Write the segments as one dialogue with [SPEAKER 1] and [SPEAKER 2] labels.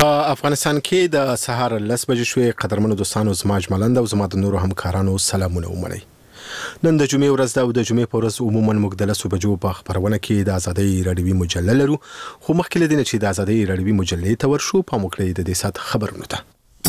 [SPEAKER 1] په افغانستان کې د سهار 10 بجې شوې قدرمنو دوستانو زما اجملند او زما د نورو همکارانو سلامونه ومنئ. نن د جمعې ورځ ده او د جمعې په ورځ عموما موږ د 10 بجو په خبرونه کې د ازادۍ راډیوي مجله لرو، خو مخکې له دې چې د ازادۍ راډیوي مجلې ته ورشو په موږ د دې سات خبرونه ته.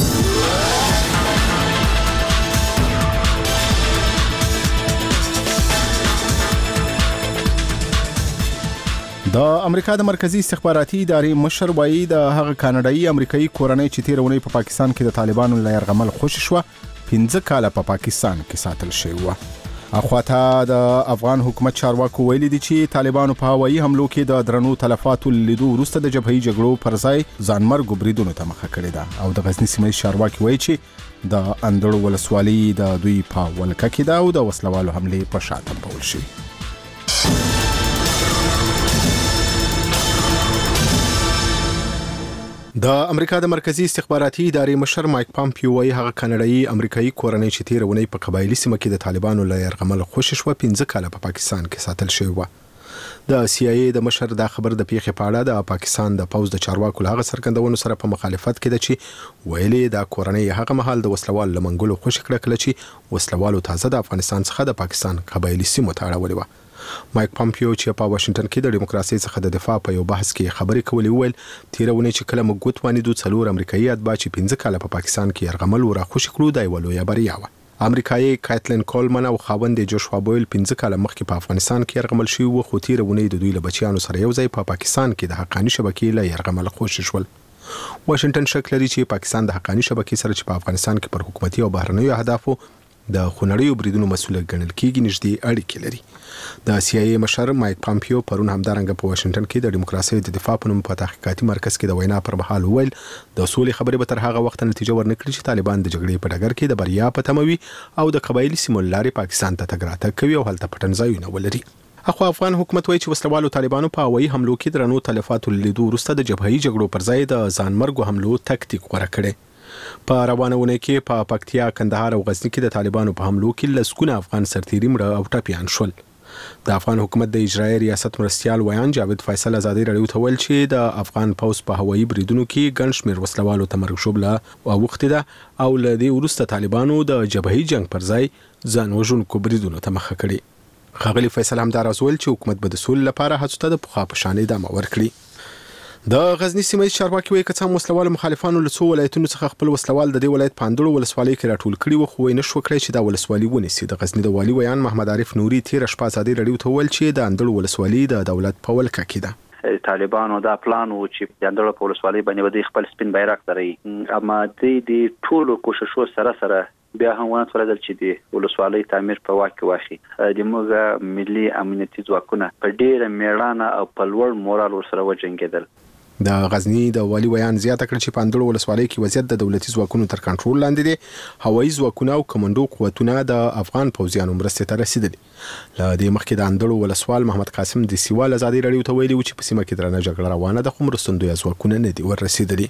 [SPEAKER 1] د امریکا د مرکزی استخباراتي ادارې مشر وایي د هغه کاناډایي امریکایي کورنۍ چې تیرونی په پاکستان کې د طالبانو له يرغمل خوشی شو 15 کاله په پاکستان کې ساتل شوی و. اخواته د افغان حکومت چارواکو ویلي دي چې طالبانو په هوایي حملو کې د درنو تلفاتو لیدو وروسته د جبهي جګړو پر ځای ځانمرګ بریدونو ته مخه کړې ده او د غزنی سیمې چارواکي وایي چې د اندړو ولسوالۍ د دوی په ولکه کې ده او د وسلوالو حملې په شاته پول شي. د امریکا د مرکزی استخباراتي ادارې مشر مایک پامپیو وايي هغه کاناډایي امریکایي کورنۍ چې تیرونی په قبایلی سیمه کې د طالبانو له يرغمل خوشی شو 15 کاله په پاکستان کې ساتل شوی و. د سی آی ای د مشر دا خبر د پیښې په اړه د پاکستان د پوز د چارواکو له څرګندونو سره په مخالفت کې ده چې ویلي دا کورنۍ هغه مهال د وسلوال لمنګلو خوشی کړه کله چې وسلوالو تازه د افغانستان څخه د پاکستان قبایلی سیمو ته اړولې و. مایک پامپیو چې په واشنگټن کې د دیموکراسي څخه د دفاع په یو بحث کې خبرې کولې ویل تیرونه چې کله موږ غوښتوانی د څلور امریکایي اتباع چې 15 کاله په پاکستان کې يرغمل ورا خوشی کړو دی ولویا بریا و. امریکایي کایتلین کولمن او خاوند جوشوا بویل 15 کاله مخکې په افغانستان کې يرغمل شوی و، خو تیرونه د دوی له بچیانو سره یو ځای په پاکستان کې د حقاني شبکې له يرغمل خوشی شول. واشنگټن شک لري چې پاکستان د حقاني شبکې سره چې په افغانستان کې پر حکومتي او بهرنیو اهدافو د خونړیو بریدونو مسؤل ګڼل کېږي نږدې اړیکې لري. د سی آی ای مشر مایک پامپیو پرون همدارنګه په واشنگټن کې د دیموکراسي د دفاع په نوم په تحقیقاتي مرکز کې د وینا پر مهال ویل د سولې خبرې به تر هغه وخت نتیجه ورنکړي چې طالبان د جګړې په ډګر کې د بریا په تموي او د قبایلی سیمو لارې پاکستان ته تګ راتګ کوي او هلته پټنځایونه ولري. اخو افغان حکومت وایي چې وسلوالو طالبانو په هوایي حملو کې درنو تلفاتو لیدو وروسته د جبهي جګړو پر ځای د ځانمرګو حملو تکتیک غوره کړي. په روانونه کې په پکتیا، کندهار او غزنی کې د طالبانو په حملو کې لسګونه افغان سرتیري مړه او ټپیان شول. د افغان حکومت د اجرایي ریاست مرستيال ویان جاوید فیصل ازادي راډیو ته ویل چې د افغان پوز په هوایي بریدونو کې ګڼ شمېر وسلوالو ته مرګ شوبله او وخت ده او له دې وروسته طالبانو د جبهي جنگ پر ځای ځان وژونکو بریدونو ته مخه کړې. خغلی فیصل هم دا راځول چې حکومت به د سولې لپاره هڅو ته د پخوا په شان ادامه ورکړي. د غزنی سیمې چارواکي وایي که څه وسلوال مخالفانو له څو ولایتونو څخه خپل وسلوال د دې ولایت پاندړو ولسوالۍ کې راټول کړي و، خو نه شو کړی چې دا ولسوالۍ ونیسي. د غزنی د والي ویان محمد عارف نوري تیر شپه ازادي راډیو ته ویل چې د اندړو ولسوالۍ د دولت په ولکه کې ده.
[SPEAKER 2] طالبانو دا پلان و چې د اندړو په ولسوالۍ باندې ودی خپل سپین بیرغ دري، اما د ټولو کوششو سره بیا هم ونه ترېدل چې د ولسوالۍ تعمیر په واکه واخی. د موږ ملي امنیتي ځواکونه په ډیره میړانه او په لوړ مورال سره وجنګیدل.
[SPEAKER 1] د غزنی د والی ویان زیاته کړ چې پاندړو ولسوالۍ کې وضعیت د دولتي ځواکونو تر کنټرول لاندې دي. هوایي ځواکونه او کمانډو قوتونه د افغان پوځیانو مرستې ته رسیدلي. له دې مخکې د اندړو ولسوال محمد قاسم د سیوال ازادي راډیو ته ویلي چې په سیمه کې درنه جګړه روانه ده، خو مرستندوی ځواکونه نه دي ورسیدلي.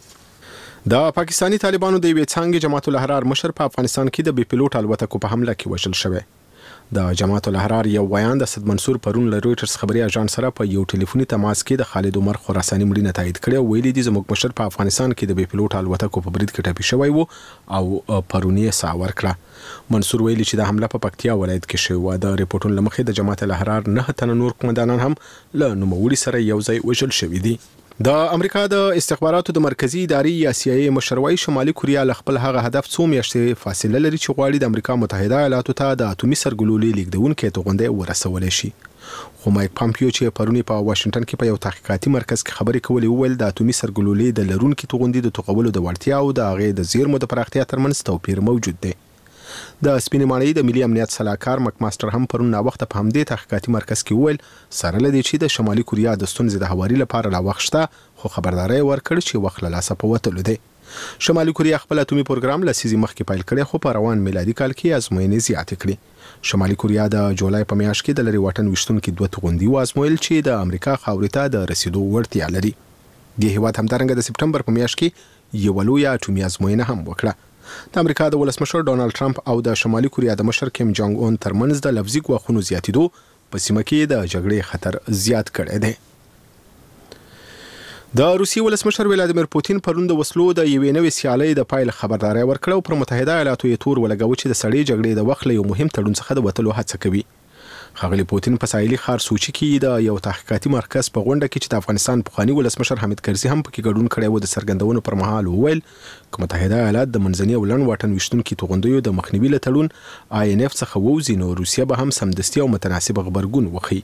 [SPEAKER 1] د پاکستانی طالبانو د یوې څانګې جماعت الاحرار مشر په افغانستان کې د بي پيلوټ الوتکو په حمله کې وژل شوی. د جماعت الاحرار یو ویان د اسد منصور پرون له رويټرز خبري اژانس سره په یو ټلیفوني تماس کې د خالد عمر خراساني مړینه تایید کړي او ویلي دي زموږ مشر په افغانستان کې د بي پيلوټ الوتکو په برید کې ټپي شوی وو او پرونی ساور کړه. منصور ویلي چې د حمله په پکتیا ولایت کې شوی و. د ریپورتونو لمخې د جماعت الاحرار 9 تنه نور قومندانان هم له نوموړي سره یو ځای وژل شوی دي. د امریکا د استخباراتو د مرکزی ادارې یا سی آی ای مشروي شمالي کوریا له خپل هغه هدف څو میاشتې فاصله لري چې غواړي د امریکا متحده ایالاتو ته د اتومي سرګلولې لیږدونکو توغندې ورسول شي. خو مایک پامپیو چې پرونی په واشنگټن کې په یو تحقیقاتي مرکز کې خبرې کولې ویل د اتومي سرګلولې د لرونکو توغندې د توغولو د وړتیا او د هغه د زیرمو د پراختیا ترمنځ توپیر موجود دی. د سپینې ماڼۍ د ملي امنیت صلاحکار مک ماستر هم پرون نا وخت په همدې تحقیقاتي مرکز کې ویل سره لدی چې د شمالي کوریا د ستونزې د هواري لپاره لا وخت شته، خو خبرداري ورکړ چې وخت له لاسه په وتلو دی. شمالي کوریا خپل اتومي پروګرام لسیزي مخکې پیل کړي، خو په روان میلادي کال کې ازموینې زیاتې کړې. شمالي کوریا د جولای په میاشت کې د لري واټن وشتونکو دوه توغندي وازمویل چې د امریکا خاورې ته د رسیدو وړتیا لري. د هیواد همدارنګه د سپټمبر په میاشت کې یو لوی اټومي ازموینه هم وکړه. د امریکا د ولسمشر ډونالد ټرمپ او د شمالي کوریا د مشر کیم جونګ اون ترمنځ د لفظي ګواښونو زیاتېدو په سیمه کې د جګړې خطر زیات کړی دی. د روسیې ولسمشر ولادیمیر پوتین پرون د وسلو د یوې نوې سیالۍ د پایل خبرداري ورکړه او پر متحده ایالاتو یې تور ولګاوه چې د سړې جګړې د وخت له یو مهم تړون څخه د وتلو هڅه کوي. ښاغلي پوتین په ساحلي ښار سوچي کې د یو تحقیقاتي مرکز په غونډه کې چې د افغانستان پخوانی ولسمشر حامد کرزي هم پکې ګډون کړی و د څرګندونو پر مهال وویل چې متحده ایالات د منځني او لنډ واټن ویشتونکو توغندیو د مخنیوي له تړون INF څخه ووځي نو روسیه به هم سمدستي او متناسب غبرګون وښيي.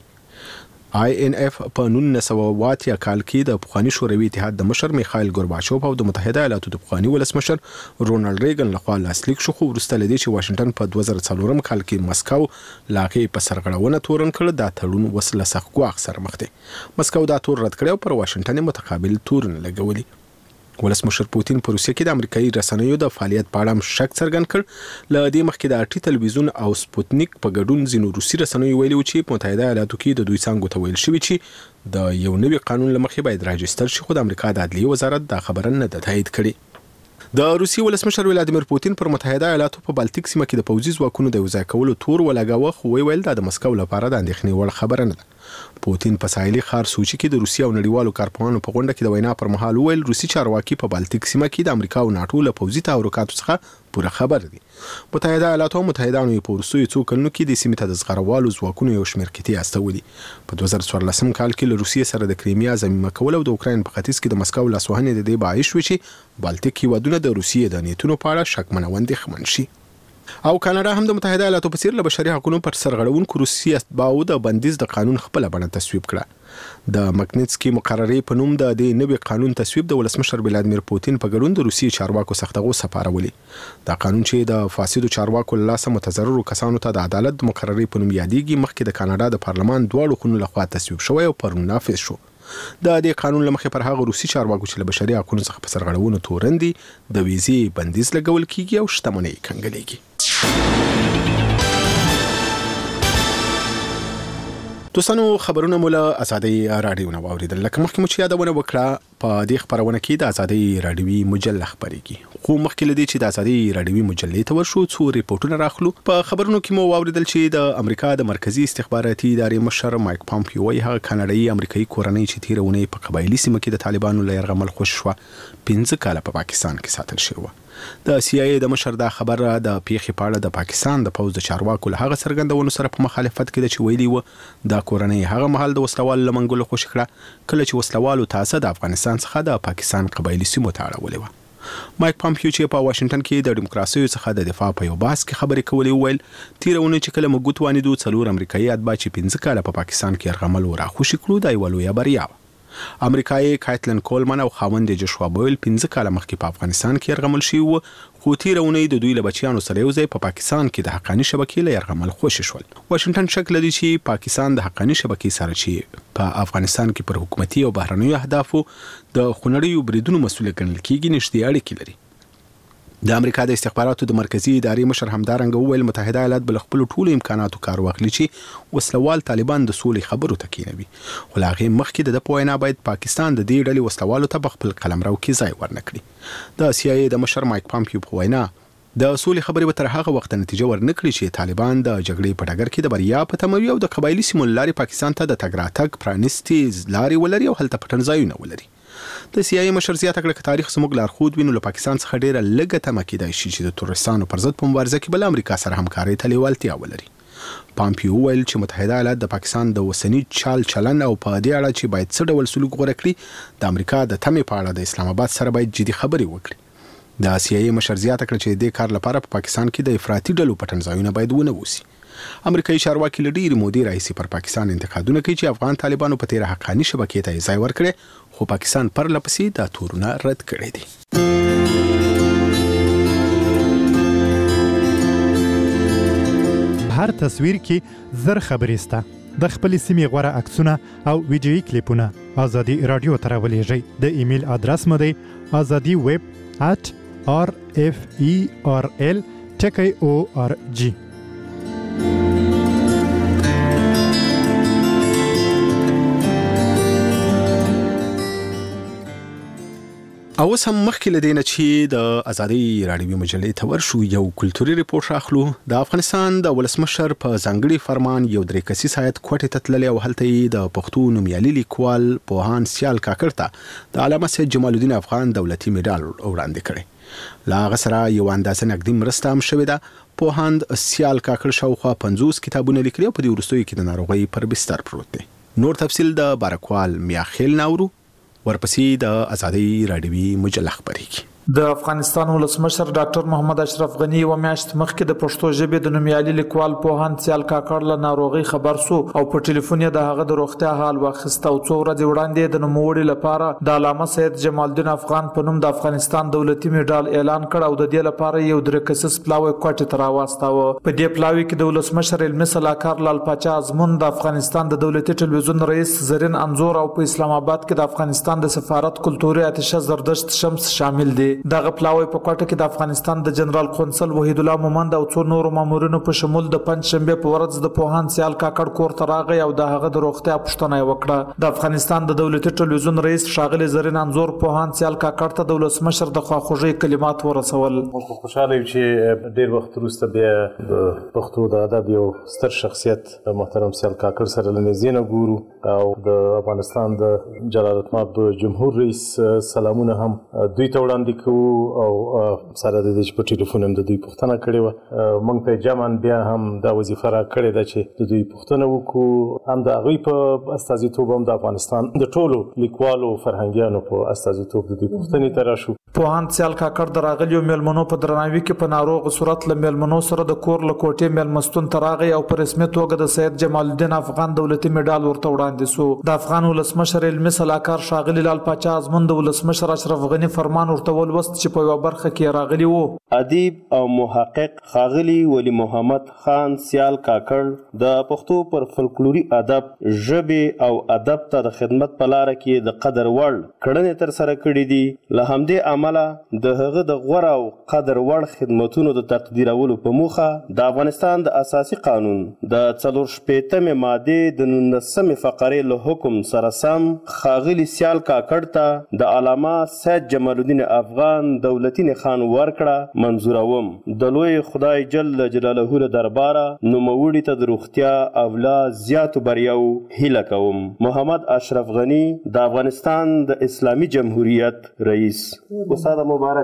[SPEAKER 1] INF په 1980 کال کې د پخوانی شوروي اتحاد د مشر میخایل ګورباچوف او د متحده ایالاتو د پخوانی ولسمشر رونالد ریګن لخوا لاسلیک شو، خو وروسته لدې چې واشنگټن په 2004 کال کې مسکو لاغې په سرغړونه تورن کړ دا تړون وسله سخت ګواښ سره مخ دی. مسکو دا تور رد کړ او پر واشنگټن متقابل تورن لګولي. ولسمشر پوتین په روسیه کې د امریکایي رسنیو د فعالیت په اړه شک څرګند کړ. ل دې مخکې د RT تلویزیون او سپوتنیک په ګډون ځینو روسي رسنیو ویلي و چې په متحده ایالاتو کې د دوی څنګه ته ویل شوی چې د یو نوي قانون لمخې باید راجستر شي، خو د امریکا د عدلیې وزارت دا خبره نه ده تایید کړې. د روسي ولسمشر ولادیمیر پوتین پر متحده ایالاتو په بالتیک سیمه کې د پوځي ځواکونو د وځای کولو تور ولګاوه، خو ویل دا د مسکو لپاره د اندېښنې وړ خبره نه ده. پوتین په ساحلي ښار سوچي کې د روسیې او نړیوالو کارپوهانو په غونډه کې د وینا پر مهال وویل روسي چارواکي په بالتیک سیمه کې د امریکا او ناتو له پوځي تحرکاتو څخه پوره خبر دي. متحده ایالات او متحدانو په وروستیو څو کلونو کې د سیمې ته د زغروالو ځواکونو یو شمېر کتې استولي. په 2014 کال کې له روسیې سره د کریمیا ضمیمه کول او د اوکراین په ختیځ کې د مسکو لاسوهنې د دې باعث شوې چې بالتیک هیوادونه د روسیې د نیتونو په اړه شکمنه اندېښمن شي. او کاناډا هم د متحده ایالاتو په څیر له بشري حقوقو پر سرغړونکو روسي اتباعو د بندیز د قانون خپل بڼه تصویب کړه. د مکنیتسکي مقررې په نوم د دې نوي قانون تصویب د ولسمشر ولادیمیر پوتین په ګډون د روسي چارواکو سختغو سپارولي. دا قانون چې د فاسدو چارواکو له لاسه متضررو کسانو ته د عدالت د مقررې په نوم یادېږي، مخکې د کاناډا د پارلمان دواړو خونو لخوا تصویب شوی او پرون نافذ شو. د دې قانون لمخې پر هغه روسي چارواکو چې له بشري حقوقو څخه په سرغړونو تورن دي د ویزې بندیز لګول کیږي او شتمنۍ کنګلېږي. دوستانو خبرونه مو له ازادي رادیو نه واوریدل. لکه مخکې مو چې یادونه وکړه په دې خبرونه کې د ازادي رادیوي مجله خبرېږي، خو مخکې له دې چې د ازادي رادیوي مجلې ته ورشو څو ریپورتونه راخلو. په خبرونو کې مو واوریدل چې د امریکا د مرکزی استخباراتي ادارې مشر مایک پامپیو وايي هغه کاناډایي امریکایي کورنۍ چې تیرونه په قبایلی سیمه کې د طالبانو له یرغمل خوش شو 15 کاله په پاکستان کې ساتل شوی و. د CIA د مشر دا خبره د پیښې په اړه د پاکستان د پوځ د چارواکو له هغه څرګندونو سره په مخالفت کې د چويلي و دا کورنۍ هغه مهال د وسلوالو لمنګلو خوش کړه کله چې وسلوالو تاسو د افغانستان څخه د پاکستان قبایلی سیمو ته اړولې و. مایک پامپیو چې په واشنگټن کې د دیموکراسي څخه د دفاع په یو بحث کې خبرې کولې ویل تیرونه چې کله مګوت وانیدو څلور امریکایي اتباع چې 15 کاله په پاکستان کې يرغمل و را خوشي کړو دا یو لوی بریا. امریکایي کایتلن کولمن او خاوند جوشوا بویل 15 کاله مخکې په افغانستان کې يرغمل شي وو، خو تیرونه د دوی له بچیانو سره یو ځای په پاکستان کې د حقاني شبکې له يرغمل خوش شول. واشنگټن شک لري چې پاکستان د حقاني شبکې سره چې په افغانستان کې پر حکومتي او بهرنیو اهدافو د خونړیو بریدونو مسؤل ګڼل کېږي نشته اړیکې لري. د امریکا د استخباراتو د مرکزی ادارې مشر همدارنګ وویل متحده ایالات بل خپل ټولو امکاناتو کار واخلي چې وسلوال طالبان د سولې خبرو ته کېنوي، خو لا غي مخکې د پوینا باید پاکستان د دې ډلې وسلوالو ته خپل قلمرو کې ځای ورنکړي. د CIA د مشر مایک پامپیو په وینا د سولې خبرې به تر هغه وخت نتیجه ورنکړي چې طالبان د جګړې په ډګر کې د بریا په تموي او د قبایلی سیمو لارې پاکستان ته د تګ راتګ پرانیستي لارې ولري او هلته پټن ځایونه ولري. د CIA مشر زیاته کړه چې تاریخ زموږ لارښود وینو له پاکستان څخه ډیره لږه تمه کېدای شي چې د تورستانو پر ضد په مبارزه کې بل امریکا سره همکاري ته لیوالتیا ولري. پامپیو ویل چې متحده ایالات د پاکستان د وسنی چال چلن او په دې اړه چې باید څه ډول سلوک غوړه کړي د امریکا د تمې په اړه د اسلام آباد سره باید جدي خبرې وکړي. د CIA مشر زیاته کړه چې د کار لپاره په پاکستان کې د افراطي ډلو پټن ځایونه باید ونه وسی. امریکایي چارواکي له ډېرې مودې راهیسې پر پاکستان انتقادونه کوي چې افغان طالبانو په تیره حقاني شبکې ته ځای ورکړي، خو پاکستان پر لپسې دا تورونه رد کړي دي.
[SPEAKER 3] هر تصویر کې زر خبرې سته. د خپل سیمې غوره عکسونه او ویډیويي کلیپونه ازادي رادیو ته راولېږئ. د ایمیل ادرس مو دی azadi@rferl.org.
[SPEAKER 1] اوس هم مخکې لدینه چې د ازادي راډیوي مجلې ته ورشو یو کلتوري ریپورت راخلو. د افغانستان د ولسمشر په ځانګړي فرمان یو درې کسیز هیئت کوټې ته تللی او هلته د پښتو نومیالي لیکوال پوهاند سیال کاکړ ته د علامه سید جمال الدین افغان دولتي میډال وړاندې کړی. لا غسرہ یو اندازه نقدي مرسته هم شوې ده. پوهاند سیال کاکړ شاوخوا 50 کتابونه لیکلي او په دې وروستیو کې د ناروغۍ پر بستر پروت دی. نور تفصیل د بارکوال میاخیل ناورو ورپسې د ازادي راډیوي مجله خبرېږي.
[SPEAKER 4] د افغانستان ولسمشر ډاکټر محمد اشرف غنی و میاشت مخکې د پښتو ژبې د نومیالي لیکوال پوهاند سیال کاکړ له ناروغي خبر سو او په ټلیفون یې د هغه د روغتیا حال واخیست او څو ورځې وړاندې د نوموړي لپاره د علامه سید جمال الدین افغان په نوم د افغانستان دولتي میډال اعلان کړ او د دې لپاره یو درې کسیز پلاوی کوټې ته راوستاوه. په دې پلاوی کې د ولسمشر علمي صلاحکار لال پاچا ازمون، د افغانستان د دولتي ټلویزیون رئیس زرین انزور او په اسلام آباد کې د افغانستان د سفارت کلتوري اتشه زردشت شمس شامل دي. دغه پلاوی په کوټه کې د افغانستان د جنرال قونسل وحید الله مومند او څو نورو مامورینو په شمول د پنځشنبه په ورځ د پوهاند سیال کاکړ کور ته راغی او د هغه د روغتیا پوښتنه وکړه. د افغانستان د دولتي ټلویزیون رئیس ښاغلی زرین انزور پوهاند سیال کاکړ ته د ولسمشر د خواخوږۍ کلمات ورسول.
[SPEAKER 5] خوشاله یم چې ډیر وخت وروسته بیا د پښتو د ادب یو ستر شخصیت محترم سیال کاکړ سره لنځینه ګورو او د افغانستان د جلالتمآب د جمهور رئیس سلامونه هم دوی ته وړاندې کوو او سره د دې په ټلیفون هم د دوی پوښتنه کړې وه. موږ ته جمعاً بیا هم دا وظیفه راکړې ده چې د دوی پوښتنه وکړو، هم د هغوی په استازیتوب هم د افغانستان د ټولو لیکوالو فرهنګیانو په استازیتوب د دوی پوښتنې ته راشو.
[SPEAKER 4] پوهاند سیال کاکړ د راغلیو میلمنو په درناوي کې په ناروغ صورت له میلمنو سره د کور له کوټې میلمستون ته راغی او په رسمي توګه د سید جمال الدین افغان دولتي میډال ورته وړاندې سو. د افغان ولسمشر علمي صلاحکار ښاغلی لال پاچا ازمون د ولسمشر اشرف غنی فرمان ورته ولوست چې په یوه برخه کې راغلی وو.
[SPEAKER 6] ادیب او محقق ښاغلی ولی محمد خان سیال کاکړ د پښتو پر فولکلوري ادب، ژبې او ادب ته د خدمت په لاره کې د قدر وړ کړنې ترسره کړې دي. له همدې امله د هغه د غوره او قدر وړ خدمتونو د تقدیرولو په موخه د افغانستان د اساسي قانون د 4شپېتمې مادې د 19مې فقرې له حکم سره سم ښاغلي سیال کاکړ ته د علامه سید جمال الدین افغان دولتي نښان ورکړه منظوروم. د لوی خدای جل جلاله له درباره نوموړي ته د روغتیا او لا زیاتو بریاو هیله کوم. محمد اشرف غنی د افغانستان د اسلامي جمهوریت رئیس. استاد مبارک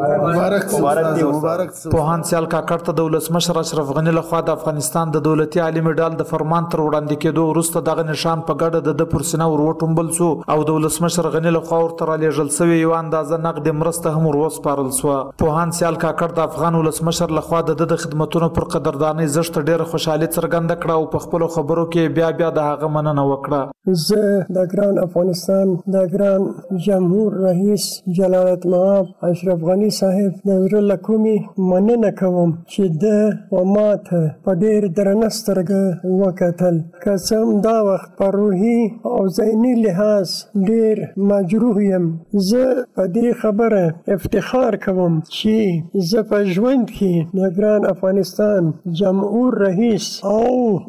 [SPEAKER 4] پوهاند سیال کاکړ ته د ولسمشر اشرف غنی لخوا د افغانستان د دولتي عالي میډال د فرمان تر وړاندې کېدو وروسته دغه نشان په ګډه د پر سینه ور وټومبل سو او د ولسمشر غنی لخوا ورته رالیږل سوی یو اندازه نقد مرسته هم وروسپارل سو. پوهاند سیال کاکړ د افغان ولسمشر لخوا د خدماتونو پر قدردانۍ زشت ډېر خوشحالي څرګنده کړه او په خپل خبرو کې بیا د هغه مننه وکړه.
[SPEAKER 7] زه د ګران افغانستان د ګران جمهور رئیس جلالتمآب اشرف غنی صاحب د زړه له کومې مننه کوم چې د و ماته په ډېر درنه سترګه وکتل. که څه هم دا وخت په روحي او ذهني لحاظ ډېر مجروح یم، زه په دې خبره افتخار کوم چې زه په ژوند کې د ګران افغانستان جمهور رئیس او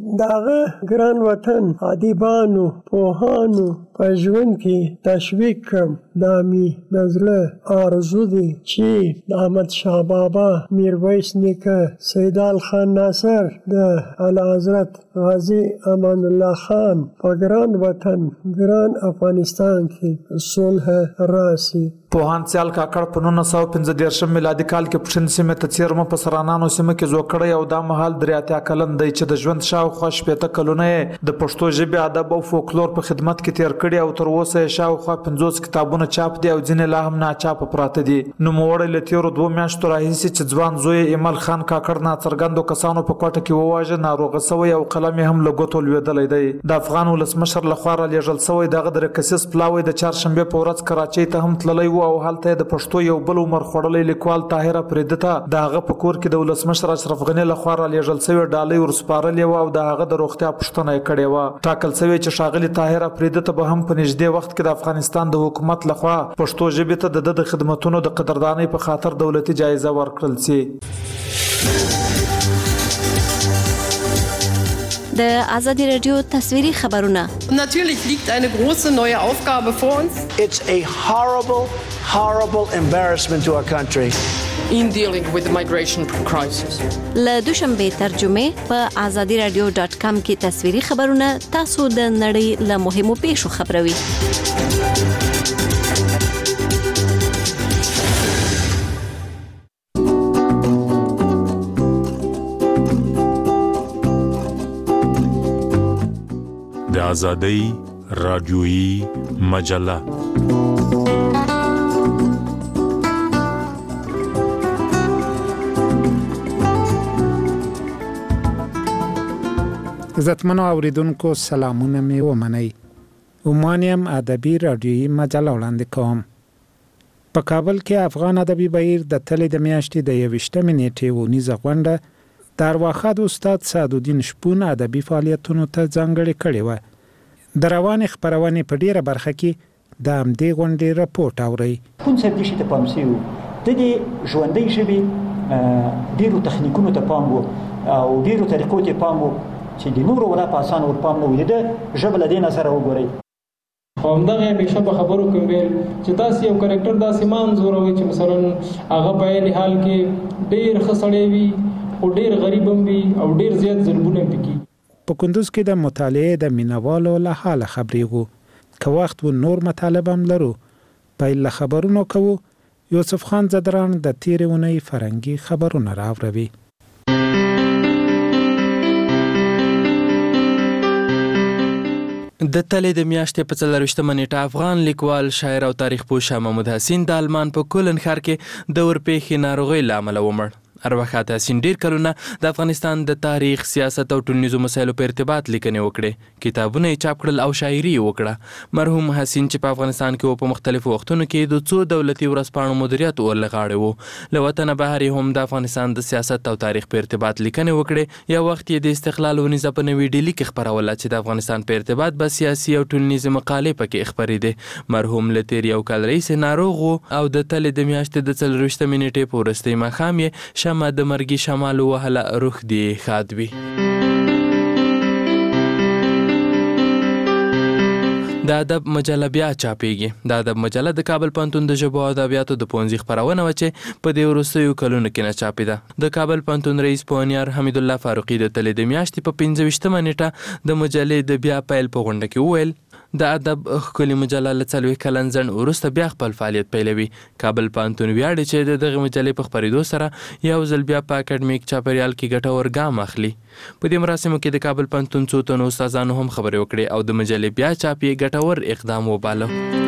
[SPEAKER 7] دغه ګران وطن ادیبانو پوهانو په ژوند کې تشویق کړم. دا مې د زړه آرزو دی چې د احمد شاه بابا، میرویس نیکه، سیدال خان ناصر، د اعلی حضرت غازی امان الله خان په ګران وطن ګران افغانستان کې صلح راسي.
[SPEAKER 4] پوهاند سیال کاکړ په 1945 میلادي کال کې پښتون سیمې ته څیرمه په سرانانو سیمه کې زوړ کړی او دا مهال 83 کلن دی چې د ژوند شاوخوا 15 کلونه د پښتو ژبې ادب او فولکلور په خدمت کې تیر کړی او تر اوسه یې شاوخوا 50 کتابونه چاپ دي او ځینې لا هم ناچاپه پراته دي. نوموړی له تیرو 2 میاشتو راهیسې چې ځوان زوی ایمل خان کاکړ ناڅرګندو کسانو په کوټه کې وواژه، ناروغه سوی او قلم یې هم له ګوتو لوېدلی دی. د افغان ولسمشر لخوا رالیږل سوی دغه درې کسیز پلاوی د چهارشنبې په ورځ کراچۍ ته هم تللی و او هلته د پښتو یو بل عمر خوړلی لیکوال طاهر افریدي ته د هغه په کور کې د ولسمشر اشرف غنی لخوا رالیږل سوې ډالۍ ورسپارلې وه او د هغه د روغتیا پوښتنه یې کړې وه. ټاکل سوې چې ښاغلي طاهر افریدي ته به هم په نږدې وخت کې د افغانستان د حکومت لخوا پښتو ژبې ته د ده د خدمتونو د قدردانۍ په خاطر دولتي جایزه ورکړل سي.
[SPEAKER 8] د ازادي رادیو تصویري خبرونه.
[SPEAKER 9] Natürlich liegt eine große neue Aufgabe vor uns.
[SPEAKER 10] It's a horrible
[SPEAKER 9] horrible embarrassment to our country.
[SPEAKER 10] In dealing with the migration crisis.
[SPEAKER 8] له دوشنبه ترجمه په azadiradio.com کې تصویري خبرونه تاسو د نړۍ له مهمو پیښو خبروي.
[SPEAKER 11] د آزادۍ رادیویی مجله
[SPEAKER 12] عزتمنو اوریدونکو سلامونه می ومنئ. عمانیم ادبی رادیویی مجله وړاندې کوم. په کابل کې افغان ادبي بهیر د تلې د میاشتې د 21 نیټې ونیزه غونډه د ارواښاد استاد سعدالدین شپون ادبي فعالیتونو ته ځانګړې کړې وه. د روانې خپرونې په ډیره برخه کې د همدې غونډې راپورټ اورئ.
[SPEAKER 13] کوم څه دې شي ته پام سي وو د دې ژوندۍ ژبې ډیرو تخنیکونو ته پام وو او ډیرو طریقو ته پام وو چې د نورو ولا په اسانه ور پام نه وي د ژبه له دې نظر وګورئ.
[SPEAKER 14] همدغه همیشه په خبرو کې ویل چې تاسو یو کریکټر داسې منځوروي چې مثلا هغه په هر حال کې ډیر خسړې وي او ډیر غریب هم وي او ډیر زیات ظلمونه پکې.
[SPEAKER 12] په کندوز کې د مطالعې د مینوالو له حاله خبرېږو. که وخت و نور مطالب هم لرو پیل له خبرونو کوو. یوسف خان زدران د تیرې اونۍ فرنګي خبرونه راوړوي.
[SPEAKER 15] د تلې د میاشتې په 24 نیټه افغان لیکوال شاعر او تاریخ پوه شاه محمود حسین د آلمان په کولن ښار کې د ورپېښې ناروغۍ له امله ومړ. ارواښاد حسین ډیر کلونه د افغانستان د تاریخ، سیاست او ټولنیزو مسایلو په ارتباط لیکنې وکړې. کتابونه یې چاپ کړل او شاعري یې وکړه. مرحوم حسین چې په افغانستان کې په مختلفو وختونو کې د څو دولتي ورځپاڼو مدیریت ورلغاړی وو. له وطنه بهر هم د افغانستان د سیاست او تاریخ په ارتباط لیکنې وکړې. یو وخت یې د استقلال ونیزه په نوې ډیلي کې خپروله چې د افغانستان په ارتباط به سیاسي او ټولنیزې مقالې پکې خپرېدې. مرحوم له تیر یو کال راهیسې ناروغ و او د تلې د میاشتې د 24 نیټې په وروستۍ ماښام یې شمع د مرګي شمال وهله روح دی ښاد وي. د ادب مجله بیا چاپیږي. د ادب مجله د کابل پوهنتون د ژبو او ادبیاتو د پوهنځي خپرونه وه چې په دې وروستیو کلونو کې نه چاپېده. د کابل پوهنتون رئیس پوهنیار حمیدالله فاروقي د تلې د میاشتې په 25 نیټه د مجلې د بیا پیل په غونډه کې وویل د ادب ښکلې مجله له 40 کلن ځنډ وروسته بیا خپل فعالیت پیلوي. کابل پوهنتون ویاړي چې د دغې مجلې په خپرېدو سره یو ځل بیا په اکاډمیک چاپیریال کې ګټور ګام اخلي. په دې مراسمو کې د کابل پوهنتون څو تنو استادانو هم خبرې وکړې او د مجلې بیا چاپ یې ګټور اقدام وباله.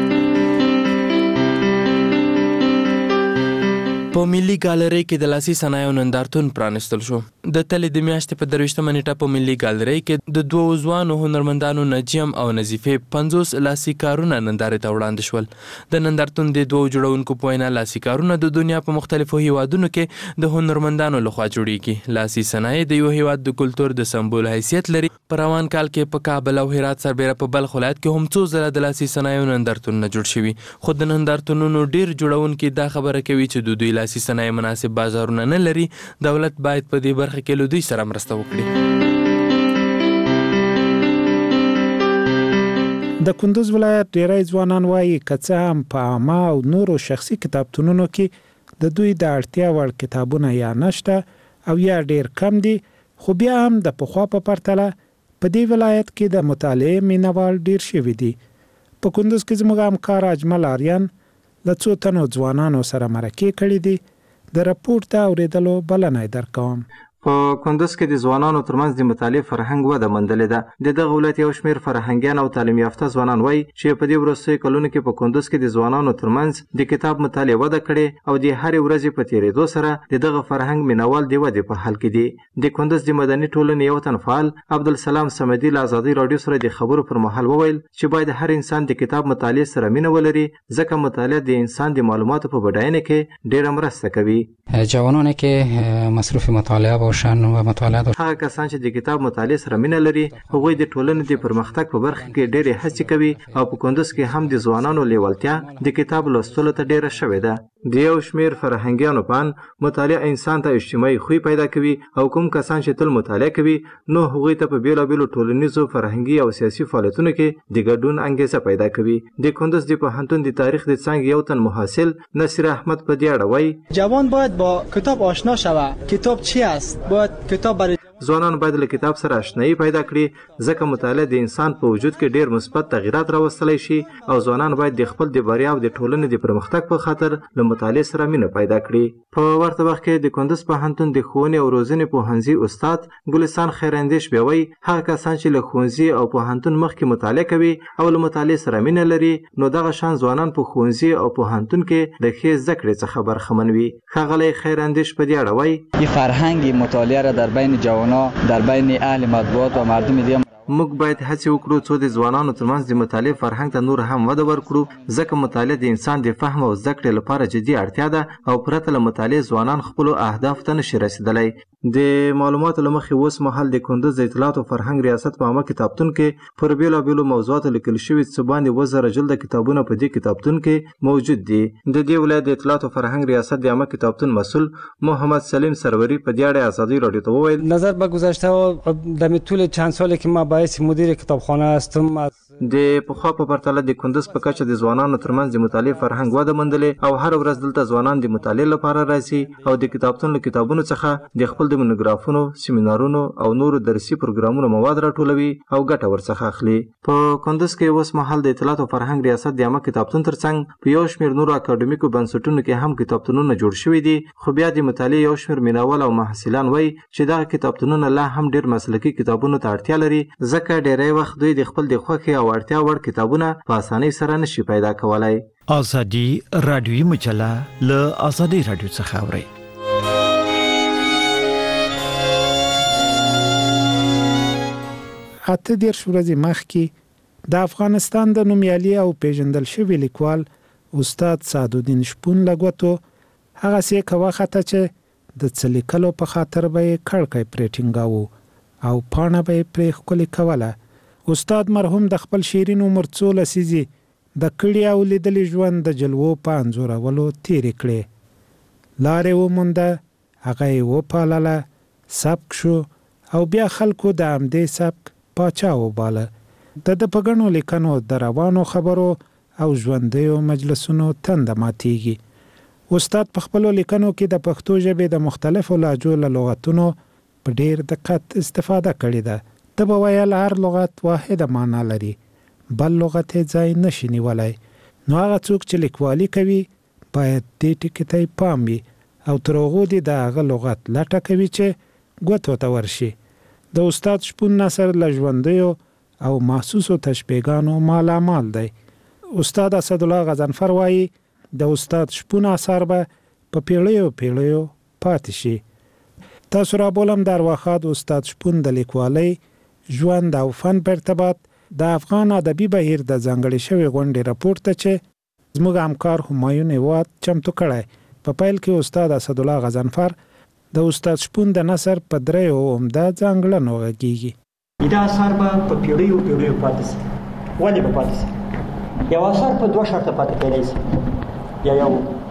[SPEAKER 15] په ملي ګالرۍ کې د لاسي صنایعو نندارتون پرانستل شو. د تلې د میاشتې په 23 نیټه په ملي ګالرۍ کې د دوو ځوانو هنرمندانو نجیم او نظیفې 50 لاسي کارونه نندارې ته وړاندې شول. د نندارتون د دوو جوړونکو په وینا لاسي کارونه د دنیا په مختلفو هیوادونو کې د هنرمندانو لخوا جوړیږي. لاسي صنایع د یو هیواد د کلتور د سمبول حیثیت لري. په روان کال کې په کابل او هرات سربیره په بلخ ولایت کې هم څو ځله د لاسي صنایعو نندارتونونه جوړ شوي. خو د نندارتونونو ډیر جوړونکي دا خبره کوي چې د دوی لاسي صنایع مناسب بازارونه نه لري. دولت باید په دې برخه کې له دوی سره مرسته وکړي.
[SPEAKER 12] د کندوز ولایت ډیری ځوانان وایي که څه هم په عامه او نورو شخصي کتابتونونو کې د دوی د اړتیا وړ کتابونه یا نشته او یا ډیر کم دي، خو بیا هم د پخوا په پرتله په دې ولایت کې د مطالعې مینوال ډیر شوي دي. په کندوز کې زموږ همکار اجمل آریان له څو تنو ځوانانو سره مرکې کړي دي. د راپورټ د اورېدلو بلنه یې درکوم.
[SPEAKER 16] په کندوز کې د ځوانانو ترمنځ د مطالعې فرهنګ وده موندلې ده. د دغه ولایت یو شمېر فرهنګیان او تعلیم یافته ځوانان وایي چې په دې وروستیو کلونو کې په کندوز کې د ځوانانو ترمنځ د کتاب مطالعې وده کړې او د هرې ورځې په تېرېدو سره د دغه فرهنګ مینوال د ودې په حال کې دي. د کندوز د مدني ټولنې یو تن فعال عبدالسلام صمدي له ازادۍ راډیو سره د خبرو پر مهال وویل چې باید هر انسان د کتاب مطالعې سره مینه ولري، ځکه مطالعه د انسان د معلوماتو په بډاینه کې ډېره مرسته کوي.
[SPEAKER 17] جوانانی که مصروف مطالعه شان و مطالعات.
[SPEAKER 16] هغه کسان چې د کتاب مطالعه سره مینه لري هغوی د ټولنې د پرمختګ په برخه کې ډېرې هڅې کوي او په کندوز کې هم د ځوانانو لیوالتیا د کتاب لوستلو ته ډېره شوې ده. د یو شمېر فرهنګیانو په مطالعه انسان ته اجتماعي خوی پیدا کوي او کوم کسان چې تل مطالعه کوي نو هغوی ته په بیلابیلو ټولنیزو فرهنګي او سیاسي فعالیتونو کې د ګډون انګیزه پیدا کوي. د کندوز د پوهنتون د تاریخ د څانګې یو تن محصل نصیر احمد په دې اړه وایي
[SPEAKER 18] جوان باید با کتاب آشنا شوه. کتاب چی است؟ باید کتاب برای
[SPEAKER 16] ځوانان باید له کتاب سره آشنایي پیدا کړي ځکه مطالعه د انسان په وجود کې ډېر مثبت تغیرات راوستلی شي او ځوانان باید د خپل د بریا او د ټولنې د پرمختګ په خاطر له مطالعې سره مینه پیدا کړي. په ورته وخت کې د کندوز پوهنتون د ښوونې او روزنې پوهنځي استاد ګلستان خیراندیش بیا وایي هغه کسان چې له ښوونځي او پوهنتون مخکې مطالعه کوي او له مطالعې سره مینه لري نو دغه شان ځوانان په ښوونځي او پوهنتون کې د ښې زده کړې څخه برخمن وي. ښاغلی خیراندیش په دې اړه وایي
[SPEAKER 19] این فرهنگ مطالعه را در بین جوانان در بین اهل مطبوعات و مردم دیگه
[SPEAKER 16] موږ باید هڅه وکړو څو د ځوانانو ترمنځ د مطالعې فرهنګ ته نور هم وده ورکړو ځکه مطالعه د انسان د فهم او زده کړې لپاره جدي اړتیا ده او پرته له مطالعې ځوانان خپلو اهدافو ته نشي رسیدلی. د معلوماتو له مخې اوس مهال د کندوز د اطلاعات او فرهنګ ریاست په عامه کتابتون کې پر بیلابیلو موضوعاتو لیکل شوي څه باندې 1000 جلده کتابونه په دې کتابتون کې موجود دي. د دې ولایت د اطلاعات او فرهنګ ریاست د عامه کتابتون مسؤل محمد سلیم سروری په دې اړه ازادي رادیو ته وویل
[SPEAKER 20] نظر به گذشته در طول چند سالی که ما باعث مدیر کتابخانه هستم
[SPEAKER 16] د پخوا په پرتله د کندوز په کچه د ځوانانو ترمنځ د مطالعې فرهنګ وده موندلې او هر ورځ دلته ځوانان د مطالعې لپاره راځي او د کتابتون له کتابونو څخه د خپل د مونوګرافونو سیمینارونو او نورو درسي پروګرامونو مواد راټولوي او ګټه ورڅخه اخلي. په کندوز کې اوس مهال د اطلاعات او فرهنګ ریاست د عامه کتابتون ترڅنګ په یو شمېر نورو اکاډمیکو بنسټونو کې هم کتابتونونه جوړ شوي دي خو بیا د مطالعې یو شمېر مینوال او محصلان وایي چې دغه کتابتونونه لا هم ډېر مسلکي کتابونو ته اړتیا لري ځکه ډېری وخت دوی د خپل د خوښې او اړتیا وړ کتابونه په اسانۍ سره نشي پیدا کولای.
[SPEAKER 21] ازادي رادیوي مجله له ازادي رادیو څخه اوري.
[SPEAKER 12] اته دېرش ورځې مخکې د افغانستان د نومیالي او پیژندل شوي لیکوال استاد سعدالدین شپون لګوتو هغه څه کوخته چې د څه لیکلو په خاطر به یې کړکۍ پرې ټینګاوه او پاڼه به یې پرې ښکلې کوله. استاد مرحوم د خپل شیرین عمر څو لسیزې د کړي او لیدلي ژوند د جلوو په انځورولو تېرې کړې. لارې ومونده هغه یې وپالله سبک شو او بیا خلکو د همدې سبک پاچا وباله. د په ګڼو لیکنو د روانو خبرو او ژوندیو مجلسونو تنده ماتیږي. استاد په خپلو لیکنو کې د پښتو ژبې د مختلفو لهجو له لغتونو په ډېر دقت استفاده کړې ده. د به ویل هر لغت واحده معنا لري بل لغت یې ځای نشي نیولی نو هغه څوک چې لیکوالي کوي باید دې ټکي ته یې پام وي او تر هغو دې د هغه لغت لټه کوي چې ګوتو ته ورشي. د استاد شپون نثر له ژوندیو او محسوسو تشبیهګانو مالامال دی. استاد اسدالله غضنفر وایي د استاد شپون اثار به په پیړیو پیړیو پاتې شي. تاسو را بولم در واخد استاد شپون د لیکوالۍ ژوند او فن په ارتباط د افغان ادبي بهیر د ځانګړې شوې غونډې راپور ته چې زموږ همکار همایون هیواد چمتو کړی. په پیل کې استاد اسدالله غضنفر د استاد شپون د نثر په دریو عمده ځانګړنو غږیږي.
[SPEAKER 13] دا اثر به په پیړیو پیړیو پاتې شي. ولې به پاتې شي؟ یو اثر په دوه شرطه پاتې کېدای شي. یا یو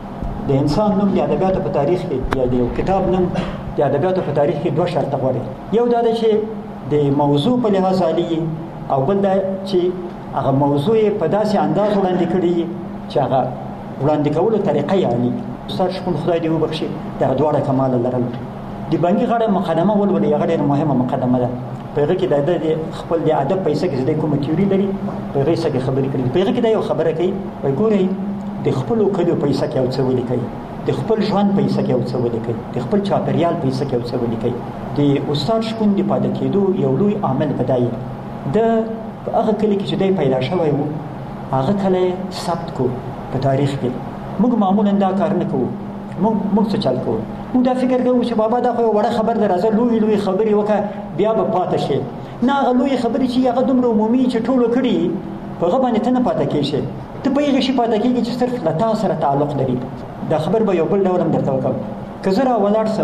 [SPEAKER 13] د انسان نوم د ادبیاتو په تاریخ کې یا د یو کتاب نوم د ادبیاتو په تاریخ کې دوه شرطه غواړي. یو دا ده چې د موضوع په لحاظ عالی او بل دا چې هغه موضوع په داسې انداز وړاندې کړي چې هغه وړاندې کولو طریقه یې عالی. استاد شپون خدای دې وبخښي دغه دواړه کمال لرل. د بنګي غاړه مقدمه ولولي هغه ډېره مهمه مقدمه ده. په هغه کې د خپل د ادب پیسې کې د کومه تیوري لري په هغه څه خبرې کړي. په هغه کې دا یو خبره کوي وایي ګورئ د خپلو کلیو پیسې کې او څه ولیکئ د خپل ژوند پیسې کې او څه ولیکئ د خپل چاپېریال پیسې کې او څه ولیکئ. د استاد شپون د پاتې کېدو یو لوی عامل بدایي د هغه کلی کې چې دی پیدا شوی و هغه کلی ثبت کو په تاریخ کې. موږ معمولا دا کار نه کوو. موږ څه چل کوو؟ موږ دا فکر کوو چې بابا دا خو یو وړه خبر ده راځه لوی خبرې وکړه بیا به پاتې شي. نه هغه لوی خبرې چې هغه دومره عمومي چې ټولو کړي په هغه باندې ته نه پاتې کېږي. ته په هغه شي پاتې کېږي چې صرف له تا سره تعلق لري. دا خبر به یو بل ډول هم درته وکړم. که زه را ولاړ سم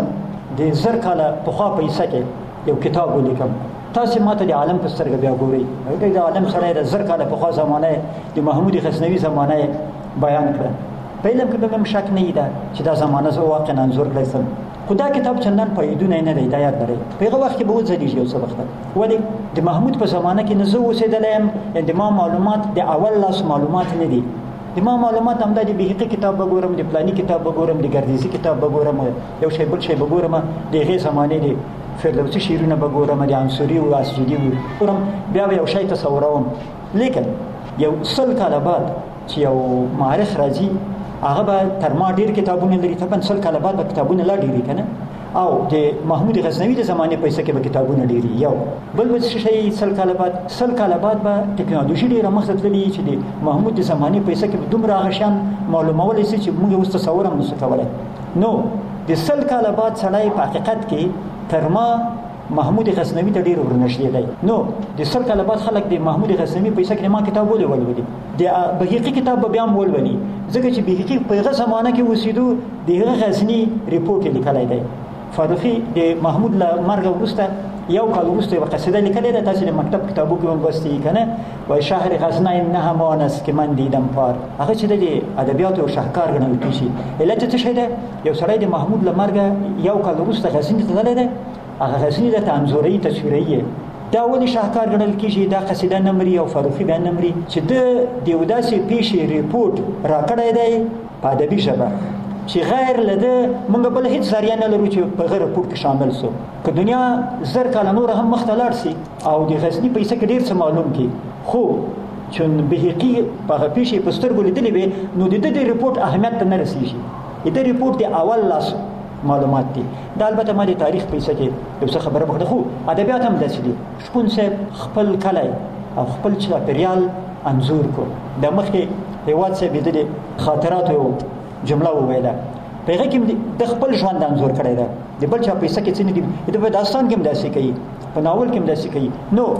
[SPEAKER 13] د زر کاله پخوا پیسه کې یو کتاب ولیکم تاسو ماته د عالم په سترګه بیا ګورئ د عالم سره د زر کاله پخوا زمانه د محمود غزنوي زمانه بیان کړه په علم کې به شک نه ده چې دا زمانه زه واقعا انځور کړم خدا کتاب چندان پایدونه نه دی دا یاد لرئ په هغه وخت کې به وځلیږي یو څه وخت ولی د محمود په زمانه کې نه زه اوسېدلی یم د ما معلومات د اول لاس معلومات نه دي د ما معلومات همدا د بهقي کتاب به ګورم د پلاني کتاب به ګورم د ګردیزي کتاب به ګورم یو شی بل شی به ګورم د هغې زمانې د فردوسي شعرونه به ګورم د عنصري او اسجدي ګورم بیا به یو شی تصوروم لیکن یو 100 کاله بعد چې یو مورخ راځي هغه به تر ما ډیر کتابونه لري طبعا 100 کاله بعد به کتابونه لا ډیري کنه او د محمود غزنوي د زمانه پیسې کې به کتابونه ډیري یو بل څه شي 100 کاله بعد به ټکنالوژي ډیره مخته تللی چې د محمود د زمانه پیسې کې دومره غشان معلومول شي چې موږ اوس تصور هم نشو کولای نو د 100 کاله بعد سړی په حقیقت کې تر ما محمود غزنوي ته ډیر ورنږدې دی نو د 100 کاله بعد خلک د محمود غزنوي پیسې کې ما کتاب ولولي د بهقي کتاب به هم ولولي ځکه چې بهقي په هغه زمانه کې اوسېدو د هغه غزني ریپورت لیکلی دی فاروقي د محمود له مرګ وروسته یو کال وروسته یوه قصیده لیکلې ده تاسو د مکتب کتابو کې هم لوستي کنه وایي شهر غزنین نه مانس که من دیدم پار هغه چې د ادبیاتو شاهکار ګڼل کېږي علت څه شی ده یو سړی د محمود له مرګه یو کال وروسته غزني ته تللی دی هغه غزني د انځوري تصویري دا ولې شاهکار ګڼل کېږي دا قصیده نه مري او فاروقي بیا نه مري چې د یو داسې پیښې ریپورټ راکړی دی په ادبي ژبه چې غیر لده موږ بل هیڅ ذریعہ نه لرو چې په غیر رپورټ کې شامل سو که دنیا زر کاله نور هم مخته لاړ سي او د غزني پیسې کې ډیر څه معلوم کی خو چون بهقي په پیښې په سترګو لیدلې وي نو د دې رپورټ اهمیت ته نه رسیږي د رپورټ د اول لاس معلومات دي دا البته ما د تاریخ پیسې کې یو څه خبره وکړه خو ادبیات هم داسې دي شپون صاحب خپل کلی او خپل چاپیریال انځور کو د مخکې هیواد صاحب د خاطراتو جمله وویله په هغه کې د خپل ژوند انځور کړی ده د بل چا پیسې کې څه نه دي د داستان کې هم داسې کوي په ناول کې هم داسې کوي نو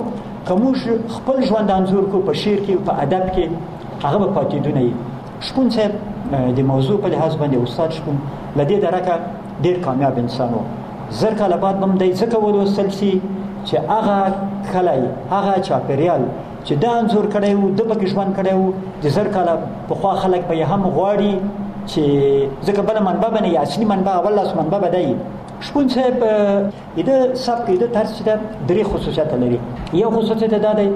[SPEAKER 13] کوم خپل ژوند انځور کو په شعر کې په ادب کې هغه به پاتېدونه وي شپون صاحب د موضوع په لحاظ باندې استاد شپون لدې درکه ډیر کامیاب انسان و زر کاله بعد هم دی ځکه ولوستل شي چې هغه کلی هغه چاپیریال چې دا انځور کړی و د پکې ژوند کړی و د زر کاله پخوا خلک به یې هم غواړي چې ځکه بله منبع به نه یا اصلي منبع اول لاس منبع به دی شپون صاحب د سبک د طرز چې ده درې خصوصیات لري یو خصوصیت دا دی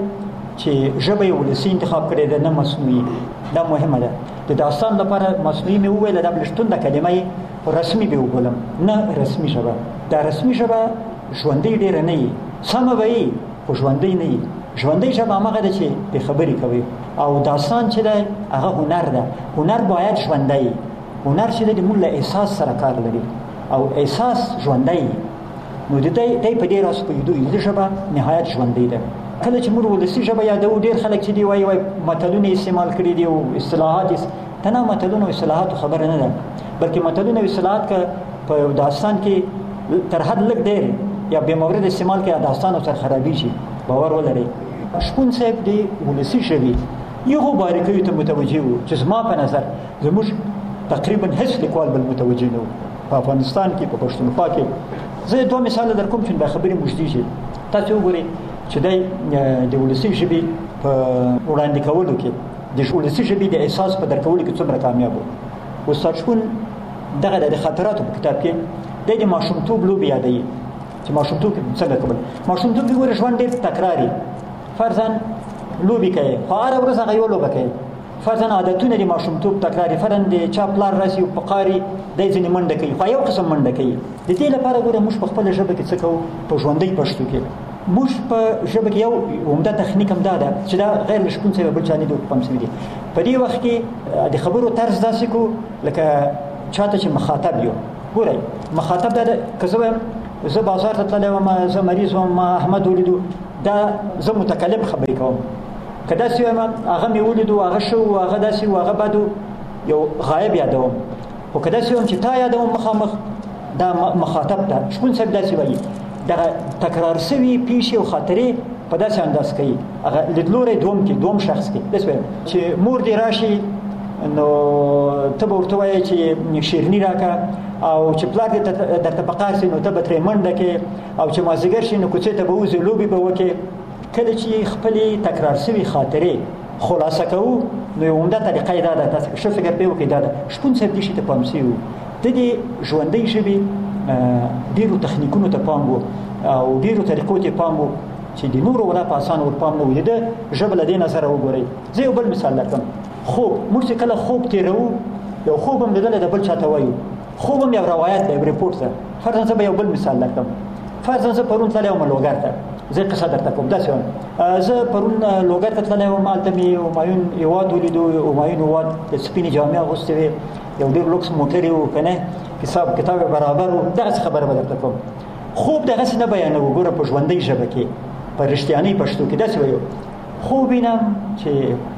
[SPEAKER 13] چې ژبه یې ولسي انتخاب کړې ده نه مصنوعي دا مهمه ده د داستان لپاره مصنوعي مې وویله دا بلشتون د کلمه رسمي به وبولم نه رسمي ژبه دا رسمي ژبه ژوندۍ ډېره نه وي سمه به وي خو ژوندۍ نه وي ژوندۍ ژبه هماغه ده چې پرې خبرې کوي او داستان چې دی هغه هنر ده هنر باید ژوندی هنر چې دی موږ له احساس سره کار لري او احساس ژوندی نو د دی په دې راز پوهېدو د ژبه نهایت ژوندۍ ده کله چې موږ ولسي ژبه یادوو ډېر خلک چې دی وایي متلونه استعمال کړي دي او اصطلاحات ته نه متلونه او اصطلاحاتو خبره نه ده بلکې متلونه او اصطلاحات که په داستان کې تر حد لږ ډېر یا بې مورد استعمال کې داستان او سر خرابېږي باور ولرئ شپون صاحب د ولسي ژبې یغو باریکیو ته متوجه و چې زما په نظر زموږ تقریبا هیڅ لیکوال بل متوجه نه و په افغانستان کې په پښتونخوا کې زه دوه مثال درکوم چې دا خبرې مجدي شي تاسو وګورئ چې د ولسي ژبې په وړاندې کولو کې د ولسي ژبې د احساس په درکولو کې څومره کامیاب و استاد شپون دغه د خاطراتو په کتاب کې د ماشومتوب لوبې یادوي چې ماشومتوب څنګه کول ماشومتوب کې ګوره ژوند ډېر تکراري فرضاً لوبي کوي خو هره ورځ هغه یو لوبه کوي فرضاً عادتونه د ماشومتوب تکراري فرضاً د چا پلار راسي په قاري دی ځینې منډه کوي خو یو قسم منډه کوي د دې لپاره ګوره موږ په خپله ژبه کې څه کوو په ژوندۍ پښتو کې موږ په ژبه کې یو عمده تخنیک هم دا ده چې دا غیر له شپون څخه بل چا نه دي پام شوي دي په دې وخت کې د خبرو طرز داسې کو لکه چاته چې مخاطب یو ګورئ مخاطب دا که زه وایم زه بازار ته تللی وم زه مریض وم ما احمد ولیدو دا زه متکلم خبرې کوم که داسې وایم هغه مې ولیدو هغه ښه و هغه داسې و هغه بد و یو غایب یادوم خو که داسې وایم چې تا یادوم مخامخ دا مخاطب ده شپون صاحب داسې وایي دغه تکرار شوي پیښې او خاطرې په داسې انداز کوي هغه لیدلوری دوم کې دوم شخص کې داسې وایم چې مور دې راشي نو ته به ورته وایې چې شیرني راکړه او چې پلار دې درته په قار شي نو ته به ترې منډه کې او چې مازدیګر شي نو کوڅې ته به وځې لوبې به وکړې. کله چې خپلې تکرار شوي خاطرې خلاصه کوو نو یو عمده طریقه یې دا ده، تاسو ښه فکر پرې وکړئ. دا ده شپون صاحب دې شي ته پام شوي وو، د دې ژوندۍ ژبې ډېرو تخنیکونو ته پام وو او ډېرو طریقو ته پام وو چې د نورو ولا په اسانه ور پام نه و. د ژبه له دې نظره وګورئ. زه یو بل مثال درکړم. خوب، موږ چې کله خوب تېروو یو خوب هم لیدلی د بل چا ته وایو، خوب هم یو روایت دی، یو ریپورټ ده. فرضاً زه به یو بل مثال درکړم. فرضاً زه پرون تللی وم لوګر ته، زه قصه درته کوم. داسې وم زه پرون لوګر ته تللی وم، هلته مې همایون هېواد ولیدو. همایون هېواد د سپینې جامې اغوستې وې، یو ډېر لوکس موټر یې و که نه، حساب کتاب یې برابر و. دغسې خبره به درته کوم. خوب دغسې نه بیانوو. ګوره په ژوندۍ ژبه کې په رښتیانۍ پښتو کې داسې وایو خوب وینم چې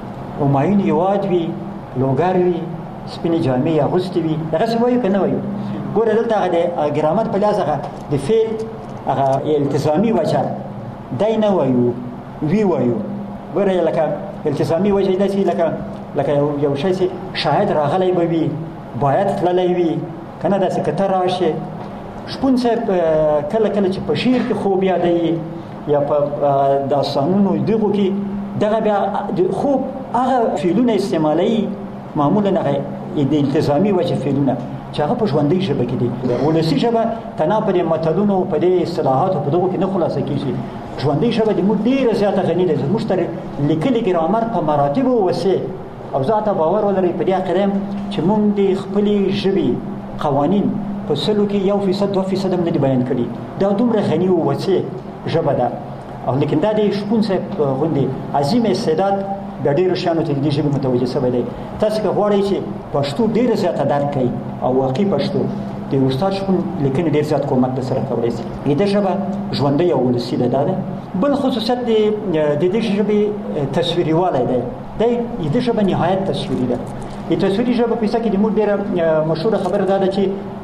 [SPEAKER 13] همایون هېواد وي، لوګر وي، سپینې جامې یې اغوستې وي. دغسې وایو که نه وایو؟ ګوره دلته هغه د ګرامر په لحاظ هغه د فعل هغه التزامي وجه دی نه وایو، وی وایو. ګوره لکه التزامي وجه داسې لکه یو شی چې شاهد راغلی به وي، باید تللی وي که نه. داسې که ته راشې شپون صاحب کله کله چې په شعر کې خوب یادوي یا په داستانونو دغو کې دغه بیا خوب هغه فعلونه استعمالوي، معمولا هغه د التزامي وجه فعلونه چې هغه په ژوندۍ ژبه کې دي. ولسي ژبه تنها په دې متلونو په دې اصطلاحاتو په دغو کې نه خلاصه کېږي. ژوندۍ ژبه د موږ ډېره زیاته غني ده. زموږ تر لیکلي ګرامر په مراتبو وسې او ذاته باور ولرئ په دې عقیده یم چې موږ د خپلې ژبې قوانین په سلو کې 1% 2% هم نه دي بیان کړي. دا دومره غني او وسې ژبه ده. او لیکن دا د شپون صاحب غوندې عظیم استعداد د ډېرو شیانو ته د دې ژبې متوجه شوی دی. تاسو که غواړئ چې پښتو ډېره زیاته درک کړئ او واقعي پښتو، د استاد شپون لیکنې ډېر زیات کومک درسره کولی شي. د ژبه ژوندۍ او ولسي ده. دا ده بل خصوصیت د دې ژبې تصویري والی دی. د ژبه نهایت تصویري ده. د تصویري ژبه په کیسه کې د موږ ډېره مشهوره خبره دا ده چې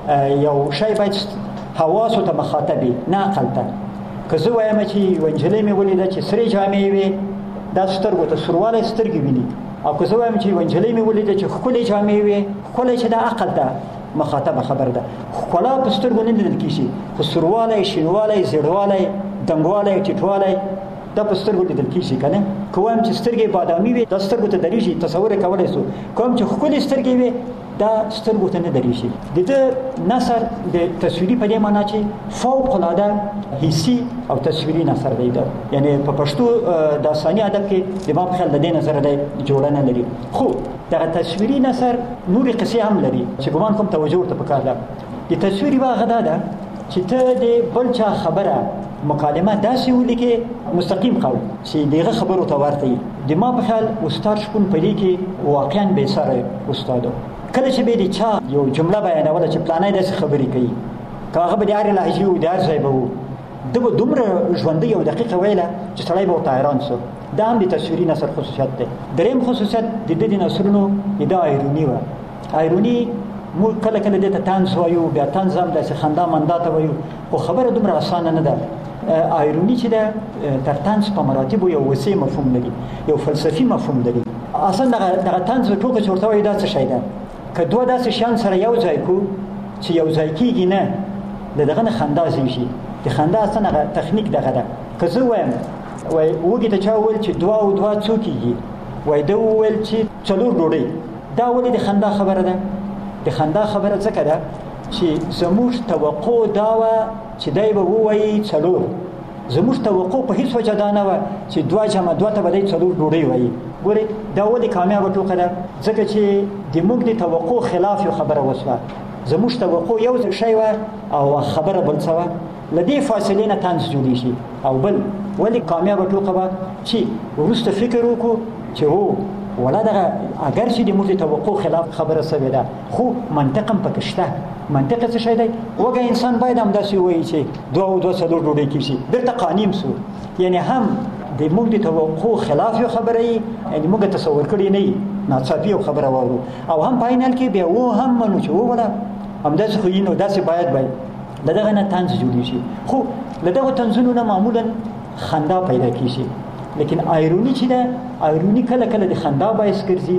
[SPEAKER 13] یو شی باید حواسو ته مخاطب وي، نه عقل ته. که زه وایم چې یوه نجلۍ مې ولیده چې سرې جامې وې، دا سترګو ته سوروالی سترګې ویني. او که زه وایم چې یوه نجلۍ مې ولیده چې ښکلې جامې وې، ښکلی چې دا عقل ته مخاطبه خبره ده. ښکلا په سترګو نه لیدل کېږي، خو سوروالی، شینوالی، زیړوالی، دنګوالی، ټیټوالی دا په سترګو لیدل کېږي که نه. که وایم چې سترګې بادامي وي دا سترګو ته درېږي، تصور یې کولی شو. که وایم چې ښکلې سترګې وي دا سترګو ته نه درېږي. د ده نثر د تصویري په دې معنا چې فوق العاده حسي او تصویري نثر دی. یعنی په پښتو داستاني ادب کې د ما په خیال د دې نظره دی جوړه نه لري. خو دغه تصویري نثر نورې قصې هم لري چې ګمان کوم توجه ورته پکار ده. د تصویري واغه دا ده چې ته د بل چا خبره مکالمه داسې ولیکې مستقیم قول چې دغه خبرو ته ورته وي. د ما په خیال استاد شپون په دې کې واقعا بې سره استاد و. کله چې به د چا یو جمله بیانوله چې پلانی داسې خبرې کوي، که هغه به د هرې لهجې و د هر ځای به و، ده به دومره ژوندۍ او دقیقه ویله چې سړی به ورته حیران شو. دا هم د تصویري نثر خصوصیت دی. دریم خصوصیت د ده د نثرونو د ده ایروني وه. ایروني موږ کله کله دې ته طنز وایو، بیا طنز هم داسې خندا مندا ته وایو، خو خبره دومره اسانه نه ده. ایروني چې ده تر طنز په مراتبو یو وسیع مفهوم لري، یو فلسفي مفهوم لري. اصلا دغه طنز ټوکه چې ورته وایي دا څه شی ده؟ که دوه داسې شیان سره یو ځای کو چې یو ځای کېږي نه، د دغه نه خندا زیږي. د خندا اصلا هغه تخنیک دغه ده. که زه وایم وایي وږي ته چا وویل چې دوه او دوه څو کېږي، وایي ده وویل چې 4 ډوډۍ، دا ولې د خندا خبره ده؟ د خندا خبره ځکه ده چې زموږ توقع دا وه چې دی به ووایي 4. زموږ توقع په هیڅ وجه دا نه وه چې 2 جمع 2 ته به دی 4 ډوډۍ وایي. ګورئ دا ولې کامیابه ټوکه ده؟ ځکه چې د موږ د توقع خلاف یو خبره وشوه. زموږ توقع یو شی وه او خبره بل څه وه. له دې فاصلې نه طنز جوړېږي. او بل ولې کامیابه ټوکه وه چې وروسته فکر وکړو چې هو ولا دغه اگر چې د موږ د توقع خلاف خبره شوې ده، خو منطق هم پکې شته. منطق څه شی دی؟ وږی انسان باید همداسې ووایي چې 2 او 2 څلور ډوډۍ کېږي. دلته قانیم سو، یعنی هم د موږ د توقع خلاف یو خبره یي، یعنی موږ تصور کړی نه یي، ناڅاپي یو خبره واورو، او هم په عین حال کې بیا و هم منو چې ووله همداسې خو یي نو داسې باید له دغه نه طنز جوړېږي. خو له دغو طنزونو نه معمولا خندا پیدا کېږي. لیکن ایروني چې ده، ایروني کله کله د خندا باعث ګرځي،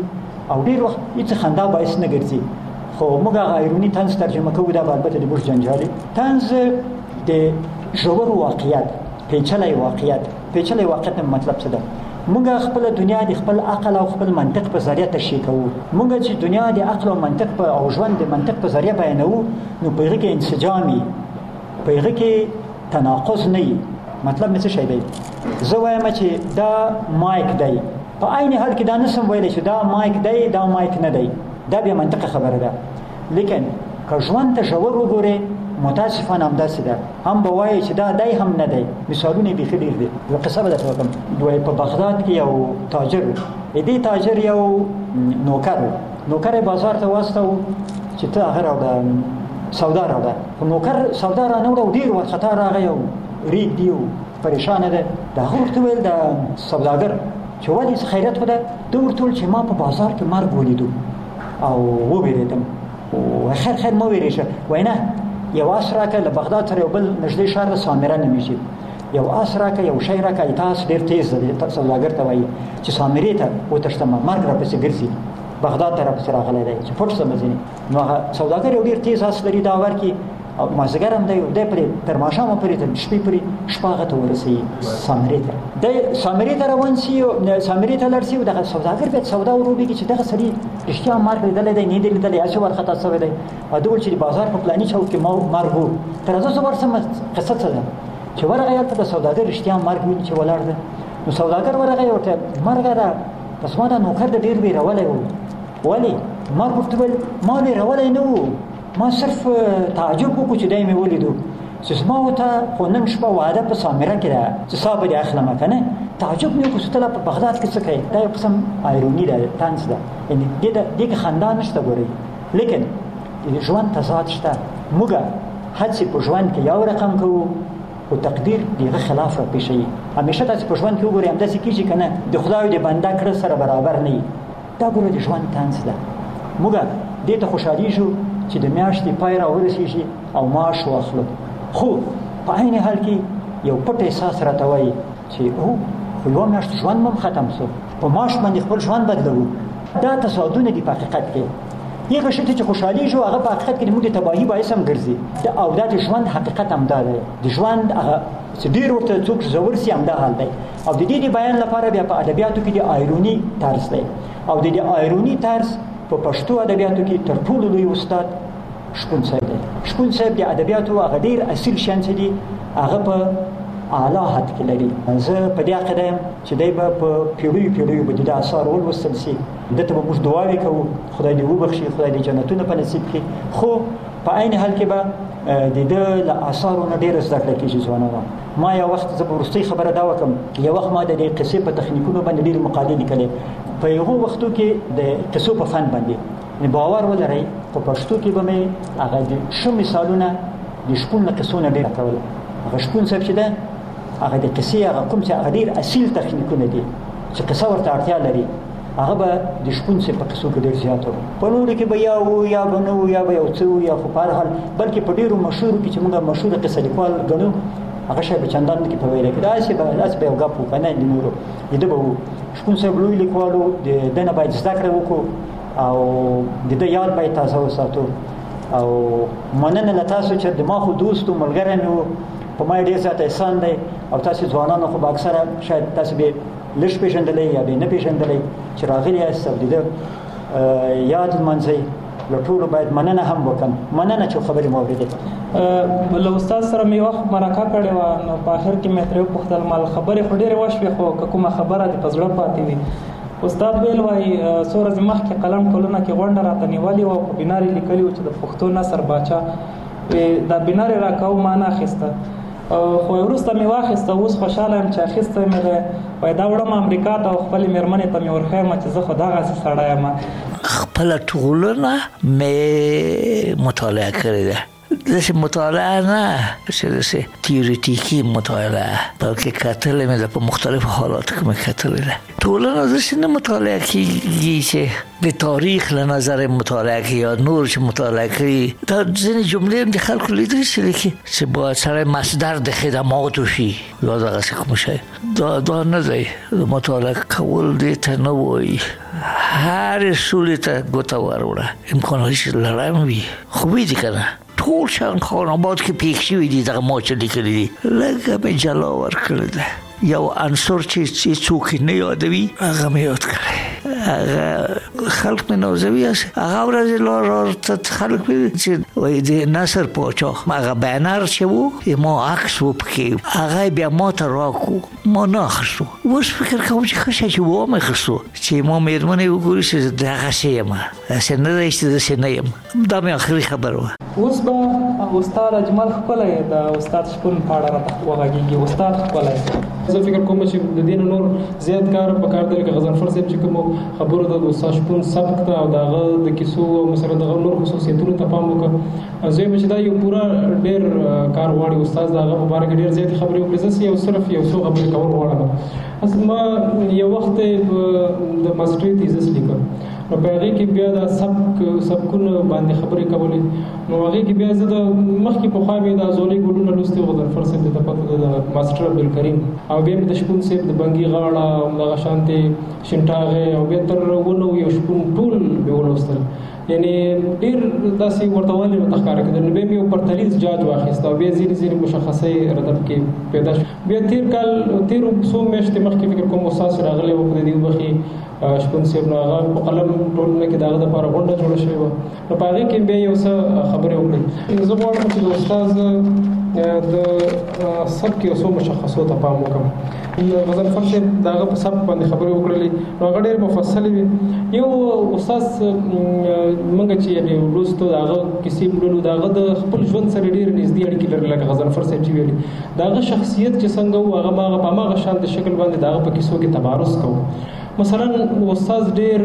[SPEAKER 13] او ډیر وخت هیڅ خندا باعث نه ګرځي خو موږ هغه ایرونی طنز ترجمه کوو دا البته د موږ جنجالي طنز د ژور واقعیت پیچلې واقعیت مطلب څه ده موږ خپل دنیا د خپل عقل او خپل منطق په ذریعہ تشریح کوو موږ چې دنیا د عقل او منطق او ژوند د منطق په ذریعہ بیانوو نو په هغه کې انسجامي په هغه کې تناقض نه وي مطلب څه شی دی زه وایم چې دا مایک دی په عین حال کې دا نسم ویلی چې دا مایک دی دا مایک نه دی دا بیا منطقه خبره ده لیکن که ژوند ته ژور وګورې متاسفانه همداسې ده هم به وایي چې دا دی هم نه دی مثالونه یې بیخي ډېر دي یوه قصه به درته وکړم دوی په بغداد کې یو تاجر و دې تاجر یو نوکر یې بازار ته واستو چې ته هغه راوړه سودا راوړه خو نوکر سودا رانه وړه ډېر وارخطا راغی او ریږ دی او پریشانه ده د هغه ورته ویل د سوداګر چې ولې څه خیریت خو ده ده ورته ویل چې ما په بازار کې مرګ ولیدو او ووېرېدم خیر مه وېرېږه وایي نه یو آس راکړه له بغداد سره یو بل نږدې ښار ده سامره نومېږي یو آس راکړه یو شی راکړه تاس ډېر تیز ده سوداګر ته وایي چې سامرې ته وتښتمه مرګ راپسې ګرځي بغداد ته راپسې راغلی دی چې پټ شم ځینې نو هغه سوداګر یو ډېر تیز آس لري دا ورکړي او مازدیګر هم دی پرې تر ماښامه پورې تر شپې پورې شپه هغه ته ورسوي سامرې ته دی سامرې ته روان سي سامرې ته لاړ سي دغه سوداګر بیا سودا وروبېږي چې دغه سړي رښتیا مرګ لیدلی دی نه دی لیدلی هسې وارخطا شوی دی او ده ویل چې د بازار په پلاني چوک کې مرګ و تر هغه زه ورسم قصه څه ده چې ورغی هلته د سوداګر رښتیا مرګ ویني چې ولاړ ده نو سوداګر ورغی ورته مرګه ده بس ما دا نوکر د ډېر ویرولی و ولې مرګ ورته ویل ما ویرولی نه و ما صرف تعجب وکړو چې دی مې ولیدو چې زما ورته خو نن شپه واده په سامره کې ده چې سا به دې اخلمه که نه تعجب مې وکړو چې ته لا په بغداد کې څه کوې دا یو قسم ایروني ده طنز ده یعنې دې کې خندا نشته ګورئ لیکن د ژوند تضاد شته موږ هڅې په ژوند کې یو رقم کوو خو تقدیر د هغه خلاف راپېښوي همیشه تاسې په ژوند کې وګورئ همداسې کېږي که نه د خدای او د بنده کړه سره برابر نه وي دا ګوره د ژوند طنز ده موږ دې ته خوشحالېږو چې د میاشتې پای راورسېږي او معاش واخلو خو په عین حال کې یو پټ احساس راته وایي چې خو یوه میاشت ژوند مو ختم شو په معاش باندې خپل ژوند بدلوو دا تصادونه دي په حقیقت کې هغه شی ته چې خوشحالېږو هغه په حقیقت کې زموږ د تباهي باعث هم ګرځي او دا د ژوند حقیقت همدا دی د ژوند هغه چې ډېر ورته څوک زور سي همدا حال دی او د دې د بیان لپاره بیا په ادبیاتو کې د ایروني طرز دی او د دې ایروني طرز په پښتو ادبیاتو کې تر ټولو لوی استاد شپون صاحب دی شپون صاحب د ادبیاتو هغه ډېر اصیل شیان چې دي هغه په اعلی حد کې لري زه په دې عقیده یم چې دی به په پیړیو به د اثار ولوستل سي ده ته به موږ دعاوې کوو خدای دې وبخښي خدای دې جنتونه په نصیب کړي خو په عین حال کې به د ده له اثارو نه ډېره زده کړه کېږي ځوانانو ما یو وخت زه به وروستۍ خبره دا وکړم یو وخت ما د دې قصې په تخنیکونو باندې ډېرې مقالې لیکلې په هغو وختو کې د قصو په فن باندې باور ولرئ په پښتو کې به مې هغه د ښه مثالونه د شپون له قصو نه ډېر کول هغه شپون صاحب چې ده هغه د قصې هغه کوم چې هغه ډېر اصیل تخنیکونه دي چې قصه ورته اړتیا لري هغه به د شپون صاحب په قصو کې ډېر زیات و په نورو کې به یا و یا به نه و یا به یو څه و یا خو په هر حال بلکې په ډېرو مشهورو کې چې موږ مشهوره قصه لیکوال ګڼو هغه شی به چندان نه کې په ویله کې داسې به یو ګپ و که نه د نورو د ده به و شپون صاحب لوی لیکوال و د ده نه باید زده کړه وکړو او د ده یاد باید تازه وساتو او مننه له تاسو چې د ما خو دوست و ملګری مې و په ما ډېر زیات احسان دی او تاسې ځوانانو خو به اکثره شاید تاسې به لږ پېژندلی یا به نه پېژندلی چې راغلي یاست او د ده یاد لمانځئ له ټولو باید مننه هم وکړم مننه چې خبرې مو اورېدې
[SPEAKER 14] له استاد سره مې وخت مرکه کړې وه نو په آخر کې مې ترې وپوښتل مال خبرې خو ډېرې وشوې خو که کومه خبره دې په زړه پاتې وي استاد ویل وایي څو ورځې مخکې قلم ټولنه کې غونډه راته نیولې وه او په بینار یې لیکلي وو چې د پښتو نثر باچا دا بینار یې راکاو ما نه اخیسته خو وروسته مې واخیسته اوس خوشحاله یم چې اخیستی مې دی وایي دا وړم امریکا ته او خپلې مېرمنې ته مې ورښیم چې زه خو دغسې سړی یم
[SPEAKER 17] خپله ټولنه مې مطالعه کړې ده داسې مطالعه نه چې داسې تیوریټیکي مطالعه، بلکې کتلې مې په مختلفو حالاتو کې مې کتلې ده. ټولنه داسې نه مطالعه کېږي چې د تاریخ له نظر مطالعه کوي یا نور چې مطالعه کوي. دا ځینې جملې هم د خلکو لیدلې چې باید سړی مصدر د خدماتو شي یا دغسې کوم شی. دا نه دی. مطالعه کول دې ته نه وایي، هر سولې ته ګوته وروړه، امکاناتش لرم وي. خوبې دي که نه؟ ټول شان خان آباد کې پیښ شوي دي دغه ما چې لیکلي دي، لږه مې جلا ورکړې ده. یو عنصر چې څوک نه یادوي هغه مې یاد کړی، هغه خلق مې نازوي. هغه ورځې لار ته خلق مې چې وایي د نصر پاچا هغه بینر چې و ما عکس و پکې، هغه بیا ما ته راکو، ما نه اخیستو. اوس فکر کوم چې ښه شی چې وامې اخیستو چې ما مېرمنې وګوري چې دغسې یم، داسې نه دی چې داسې نه یم. دا مې آخري خبره وه.
[SPEAKER 14] اوس به استاد اجمل خپله د استاد شپون په اړه راته وغږېږي. استاد خپله زه فکر کوم چې د دې نه نور زیات کار په کار دی، لکه غضنفر صاحب چې کومو خبرو ته د استاد شپون سبک ته او د هغه د کیسو او مثلا دغه نور خصوصیتونو ته پام وکړه. زه یم چې دا یو پوره ډېر کار غواړي. استاد د هغه په باره کې ډېر زیاتې خبرې وکړې. زه صرف یو څو خبرې کول غواړم. ما یو وخت د ماسټري تیزس لیکم، نو په هغې کې بیا د سبکونو باندې خبرې کولې. نو هغې کې بیا زه د مخکې پخوا مې د ازولۍ ګلونه لوستي وو، غضنفر صاحب ته پته ده، د ماسټر عبدالکریم، او بیا مې د شپون صاحب د بنګي غاړه، همدغه شانتې شنټاغې، او بیا تر 9 شپون ټول مې ولوستل. یعنې ډېر داسې ورته والي راته ښکاره کېدل. نو بیا مې یو پرتلیز جاج واخیست او بیا ځینې مشخصۍ ردب کې پیدا شو. بیا تېرو څو میاشتې مخکې فکر کوم استاد چې راغلی و په دې وبخي شپون صاحب، نو هغه په قلم ټولنه کې د هغه دپاره غونډه جوړه شوې وه. نو په هغې کې بیا یو څه خبرې وکړې. زه غواړم چې د استاد د سبک یو څو مشخصو ته پام وکړم. غضنفر صاحب د هغه په سبک باندې خبرې وکړلې، نو هغه ډېرې مفصلې وې. یو استاد موږ چې لوستو د هغه کیسې لولو، د هغه د خپل ژوند سره ډېرې نږدې اړیکې لري، لکه غضنفر صاحب چې ویلي د هغه شخصیت چې څنګه و هغه په هماغه شان د شکل باندې د هغه په کیسو کې تبارز کوو. مثلا استاد ډېر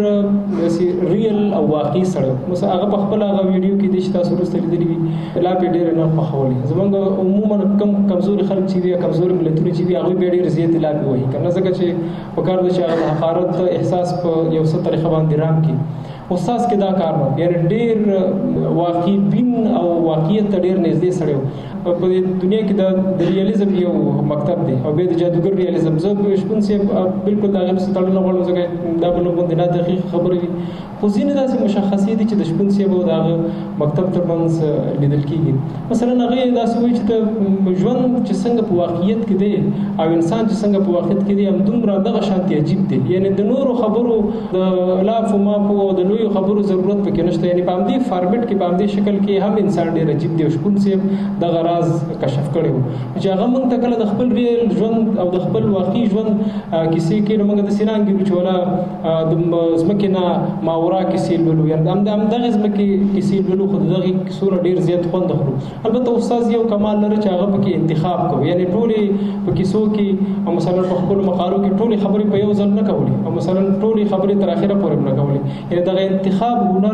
[SPEAKER 14] ریل او واقعي سړی، مثلا هغه په خپل هغه ویډیو کې چې تاسو وروسته لیدلي وي لاپې ډېرې نه خوښولې. زموږ عموما کمزوري خلک چې وي، کمزوري ملتونه چې وي، هغوی بیا ډېر زیاتې لاپې وهي که نه، ځکه چې په کار ده چې هغه د حقارت احساس په یو څه طریقه باندې رام کړي. استاد کې دا کار نه، یعنې ډېر واقعي بین او واقعیت ته ډېر نږدې سړی و. په دې دنیا کې د ریالیزم یو مکتب دی او بیا د جادوګر ریالیزم. زه شپون صاحب بالکل د هغې پسې تړل نه غواړم، ځکه دا به نه غوندې نه دقیق خبرې وي. خو ځینې داسې مشخصې دي چې د شپون صاحب او د هغه مکتب ترمنځ لیدل کېږي. مثلا هغې داسې وایي چې د ژوند چې څنګه په واقعیت کې دی او انسان چې څنګه په واقعیت کې دی همدومره دغه شانتې عجیب دی. یعنې د نورو خبرو د لاف و ماپو او د لویو خبرو ضرورت پکې نشته. یعنې په همدې فارمیټ کې، په همدې شکل کې هم انسان ډېر عجیب دی. شپون صاحب دغه راز کشف کړی و چې هغه موږ ته کله د خپل ریل ژوند او د خپل واقعي ژوند کیسې کې نو موږ داسې نه انګېرو چې ولا د ځمکې نه ماورا کیسې لولو، یعنې همدغې ځمکې کیسې لولو، خو د دغې کیسو نه ډېر زیات خوند اخلو. البته استاد یو کمال لري چې هغه پکې انتخاب کوي، یعنې ټولې په کیسو کې او مثلا په خپلو مقالو کې ټولې خبرې په یو ځل نه کولې او مثلا ټولې خبرې تر اخره پورې نه کولې. یعنې دغه انتخاب هنر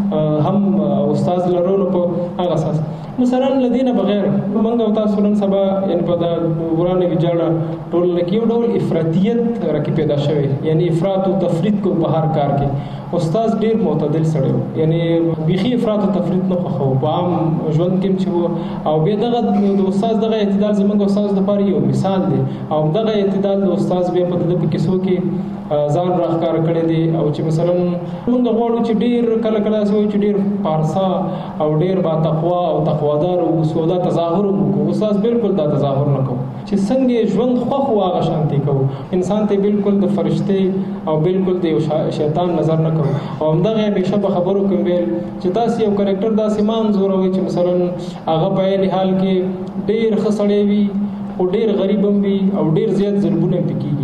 [SPEAKER 14] هم استاد لرلو په هغه اساس. مثلا لدینه بغیر موږ او تاسو نن سبا یعنې په د ورانې ویجاړه ټولنه کې یو ډول افراطیت راکې پیدا شوی، یعنې افراط او تفریط کو په هر کار کې. استاد ډېر معتدل سړی و، یعنې بیخي افراط او تفریط نه خوښو په عام ژوند کې چې و. او بیا دغه د استاد دغه اعتدال زموږ استاد لپاره یو مثال دی، او دغه اعتدال د استاد بیا په دغه کیسو کې ځان راښکاره کړی دی. او چې مثلا موږ غواړو چې ډېر کله داسې وایي چې ډېر پارسا او ډېر با تقوا او تقوادار اوسو، دا تظاهر وکړو. استاد بالکل دا تظاهر نه کوو چې څنګه ژوند خوښ و هغه شانتې کوو. انسان ته بالکل د فرشتې او بالکل د یو شیطان نظر نه کوو. او همدغه همیشه په خبرو کې ویل چې داسې یو کرکټر داسې ما انځوروئ چې مثلا هغه په عین حال کې ډېر ښه سړی وي خو ډېر غریب هم وي او ډېر زیات ظلمونه پې کېږي.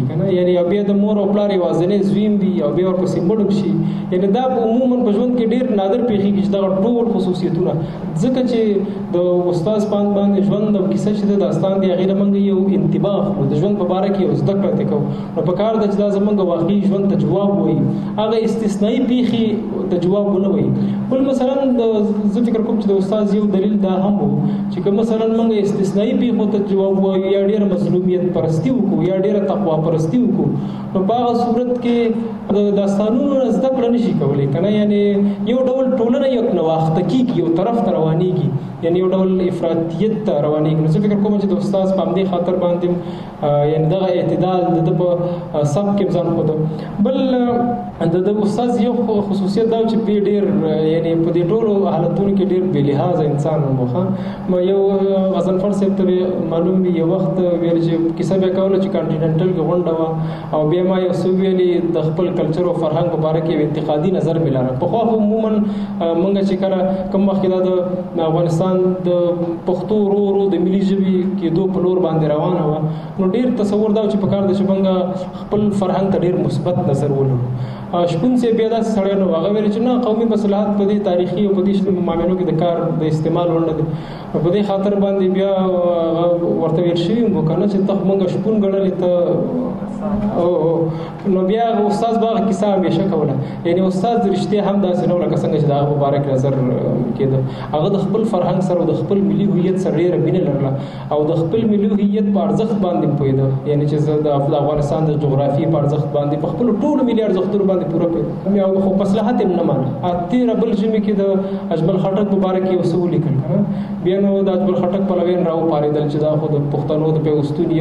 [SPEAKER 14] کیږي کنه یعنی بیا د مور او پلار یوازینی زویم وي او بیا ورپسې مړ شي یعنی دا عموما په ژوند کې ډیر نادر پیښیږي چې دا ټول خصوصیتونه ځکه چې د استاد باندې ژوند او کیسه چې د داستان دی هغه موږ یو انتباه د ژوند په اړه کې یو زده کړه کوو نو په کار د چې دا زمونږ واقعي ژوند ته جواب وایي هغه استثنایی پیښې ته جواب ونه وایي بل مثلا زه فکر کوم چې د استاد یو دلیل دا هم وو چې کوم مثلا موږ استثنایی پیښو ته جواب وایو یا ډیر مظلومیت پرستی وکړو یا ډیر تقوا پرستی وکړو نو په هغه صورت کې د داستانونو زده کړه نشي کولای کنه یعنی یو ډول ټولنه یو نواخت کیږي یو طرف ته روانيږي یعنی یو ډول افراطیت ته روانيږي نو زه فکر کوم چې د استاد په دې خاطر باندې یعنی دغه اعتدال د په سب کې ځان خو بل د استاد یو خصوصیت دا چې په ډیر یعنی په دې ټولو حالتونو کې ډیر بې لحاظ انسان مخه ما یو غزنفر صاحب ته معلوم دی یو وخت ویل چې کیسه به کوله چې کانټیننټل کې غونډه وا او بیا ما یو څو ویلي د خپل کلچر او فرهنګ په اړه کې انتقادي نظر ملاره په خو عموما مونږ چې کله کوم وخت د افغانستان د پښتو ورو د ملي ژبې کې دوه په لور باندې روانه و نو ډیر تصور دا چې په کار د شپنګ خپل فرهنګ ته ډیر مثبت نظر ولرو شپون سي بیا د سړی نو هغه ویل چې نه قومي مصالحات په دې تاریخي او په دې معاملو کې د کار د استعمال ورنه دي په دې خاطر باندې بیا ورته ویل شي مو کنه چې ته مونږ شپون غړلې ته او نو بیا استاد باغ کیسه همیشه کوله یعنی استاد رښتیا هم داسې نو لکه څنګه چې دا مبارک نظر کېده هغه د خپل فرهنګ سره د خپل ملي هویت سره ډېره مینه لرله او د خپل ملي هویت په ارزښت باندې پوهېده یعنی چې د افغانستان د جغرافیې په ارزښت باندې په خپل ټول ملي ارزښتونو باندې پوره پوهېده او خو مصلحت یې نه مانه تېره بل ژمي کې د اجمل خټک په باره کې یو څه ولیکل کنه بیا نو د اجمل خټک پلویان راوپارېدل چې دا خو د پښتنو د پیوستون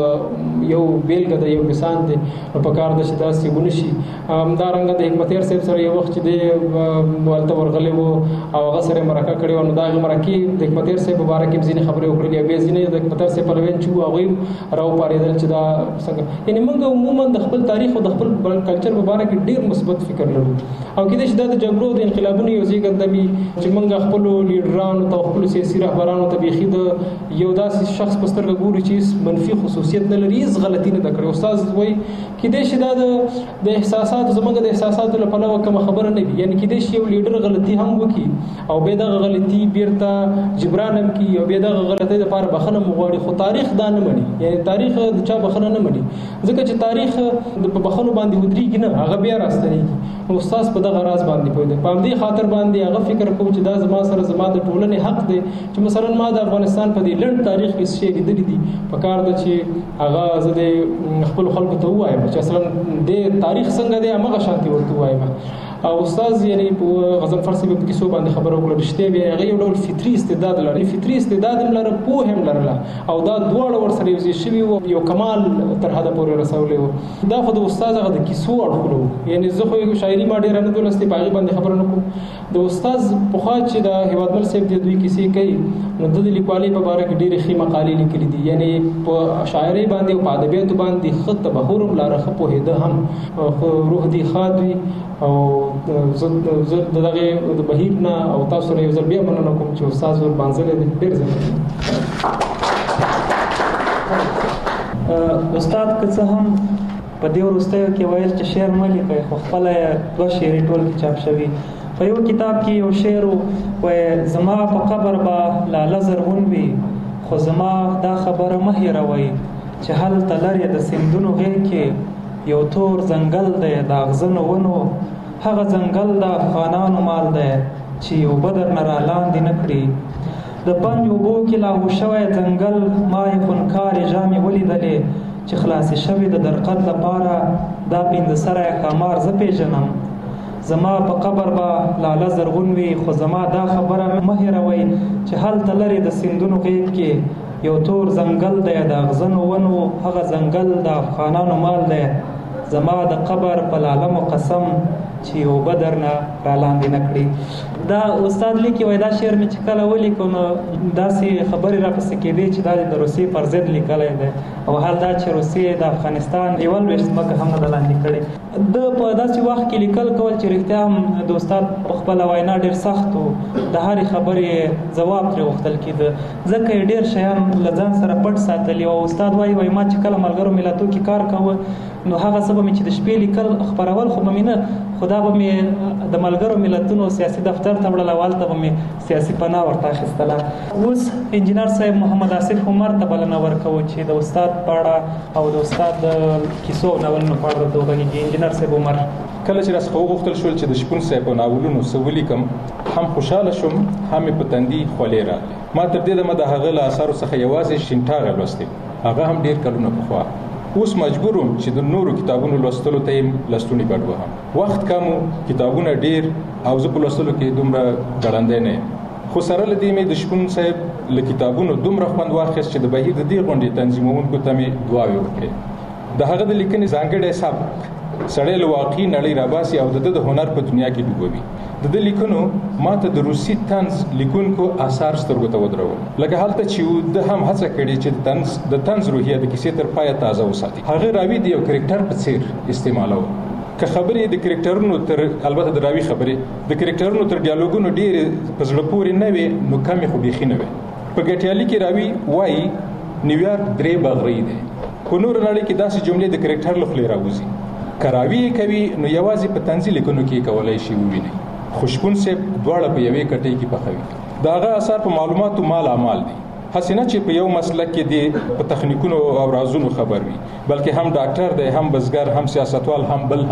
[SPEAKER 14] یو بیلګه ده یو مثال دی نو په کار د چې داسې ونه شي همدارنګه د حکمتیار صاحب سره یو وخت چې دی هلته ورغلی و او هغه سره یې مرکه کړې وه نو د هغې مرکې د حکمتیار صاحب په باره کې ځینې خبرې وکړلې او بیا ځینې د حکمتیار صاحب پلویان چې وو هغوی راوپارېدل چې دا څنګه یعنې موږ عموما د خپل تاریخ او د خپل کلچر په باره کې ډېر مثبت فکر لرو او کېدای شي دا د جګړو د انقلابونو یو زېږنده وي چې موږ خپلو لیډرانو ته خپلو سیاسي رهبرانو ته بیخي د یو داسې شخص په سترګه ګورو چې منفي خصوصیت نه لري هېڅ غلطي نه ده کړې استاد وایي کېدای شي دا د احساساتو زموږ د احساساتو له پلوه کومه خبره نه وي یعنې کېدای شي یو لیډر غلطي هم وکړي او بیا دغه غلطي بیرته جبران هم کړي او بیا دغه غلطۍ دپاره بخښنه هم وغواړي خو تاریخ دا نه مني یعنې تاریخ د چا بخښنه نه مني ځکه چې تاریخ په بخښنو باندې ودرېږي نه هغه بیا راستنېږي نو استاد په دغه راز باندې پوهېده په همدې خاطر باندې هغه فکر کوم چې دا زما سره زما د ټولنې حق دی چې مثلا ما د افغانستان په دې لنډ تاریخ کې څه شی لیدلي دي په کار ده چې هغه زه د خپلو خلکو ته ووایم چې اصلا د تاریخ څنګه دی همغه شانتې ورته ووایم او استاد یعنې په غضنفر صاحب په کیسو باندې خبره وکړه رښتیا بیا هغه یو ډول فطري استعداد لري فطري استعداد هم لره پوهه هم لرله او دا دواړه ورسره یوځای شوي وو یو کمال تر حده پورې رسولی وو دا خو د استاد هغه د کیسو اړخونه وو یعنې زه خو شاعري ما ډېره نه ده لوستې په هغې باندې خبره نه کوم د استاد پخوا چې د هیوادمل صاحب د دوی کیسې کوي نو د لیکوالۍ په باره کې ډېرې ښې مقالې لیکلي دي یعنې په شاعرۍ باندې او په ادبیاتو باندې ښه تبحر هم لاره ښه پوهېده هم خو روح دې ښاد وي او زه د دغې د بهیر نه او تاسو سره یو ځل بیا مننه کوم چې استاد وربانځلی دی ډېر زیات
[SPEAKER 2] استاد که څه هم په دې وروستیو کې ویل چې شعر مه لیکئ خو خپله یې 2 شعري ټولګې چاپ شوي په یو کتاب کې یو شعر وایي زما په قبر به لاله زرغون وي خو زما دا خبره مه هېروئ چې هلته لرې د سیندونو غېږ کې یو تور ځنګل دی د اغزنو ونو هغه ځنګل د افغانانو مال دی چې یو بدر نه رالاندې نه کړي د پنج اوبو کې لاهو شوی ځنګل ما یې خونکارې ژامې ولیدلې چې خلاصې شوې د درقد لپاره دا 15 سری ښامار زه پیژنم زما په قبر به لاله زرغون وي خو زما دا خبره مه هېروئ چې هلته لرې د سیندونو غېږ کې یو تور ځنګل دی د اغزنو ونو هغه ځنګل د افغانانو مال دی زما د قبر په لالمو قسم چې یو بدر نه رالاندې نه کړي دا استاد لیکي وایي دا شعر مې چې کله ولیکو نو داسې خبرې راپسې کېدې چې دا د روسیې پر ضد لیکلی دی او حال دا چې روسیې د افغانستان 21 ځمکه هم نه ده لاندې کړې د په داسې وخت کې لیکل کول چې رښتیا هم د استاد په خپله وینا ډېر سخت و، د هرې خبرې جواب ترې غوښتل کېده، ځکه یې ډېر شیان له ځان سره پټ ساتلي. او استاد وایي ما چې کله ملګرو ملتونو کې کار کوه نو هغه څه به مې چې د شپې لیکل خپرول خو به مې نه، خو دا به مې د ملګرو ملتونو سیاسي دفتر ته وړل او هلته به مې سیاسي پناه ورته اخیستله. اوس انجینر صاحب محمد آصف عمر ته بلنه ورکوو چې د استاد په اړه او د استاد د کیسو او ناولونو په اړه درته وغږېږي. انجینر صاحب عمر:
[SPEAKER 3] کله چې راڅخه وغوښتل شول چې د شپون صاحب په ناولونو څه ولیکم، هم خوشحاله شوم هم مې په تندي خولې راغلې. ما تر دې دمه د هغه له اثارو څخه یوازې شینټاغه لوستې، هغه هم ډېر کلونه پخوا. اوس مجبور وم چې د نورو کتابونو لوستلو ته یې لستوڼي ګډ وهم. وخت کم و، کتابونه ډېر، او زه په لوستلو کې دومره ګړندی نه یم. خو سره له دې مې د شپون صاحب له کتابونو دومره خوند واخیست چې د بهیر د دې غونډې تنظیمونکو ته مې دعاوې وکړې. د هغه د لیکنې ځانګړی سبک سړی له واقعي نړۍ راباسي او د هنر په دنیا کې ډوبوي. د دې لیکنو ماته د روسي طنز لیکونکو آثار سترګو ته ودرول، لکه هلته چې د هم هڅه کړې چې د طنز روحیه د کیسې تر پایه تازه وساتي. هغه راوي د یو کرکټر په څیر استعمالو، که خبرې د کرکټرونو تر البته د راوي خبرې د کرکټرونو تر ډیالوګونو ډېرې په زړه پورې نه وي نو کمې خو بیخي نه وي. په ګټیالي کې راوي وایي نیویارک 3 بغرۍ دی، په نور نړۍ کې داسې جملې د کرکټر له خولې راوځي. که راوي کوي نو یوازې په طنزي لیکنو کې کولای شي وویني. خو شپون صاحب دواړه په یوې کټۍ کې پخوي. د هغه اثار په معلوماتو مال امال دي، هسې نه چې په یو مسلک کې دی په تخنیکونو او رازونو خبر وي، بلکې هم ډاکټر دی، هم بزګر، هم سیاستوال، هم بل.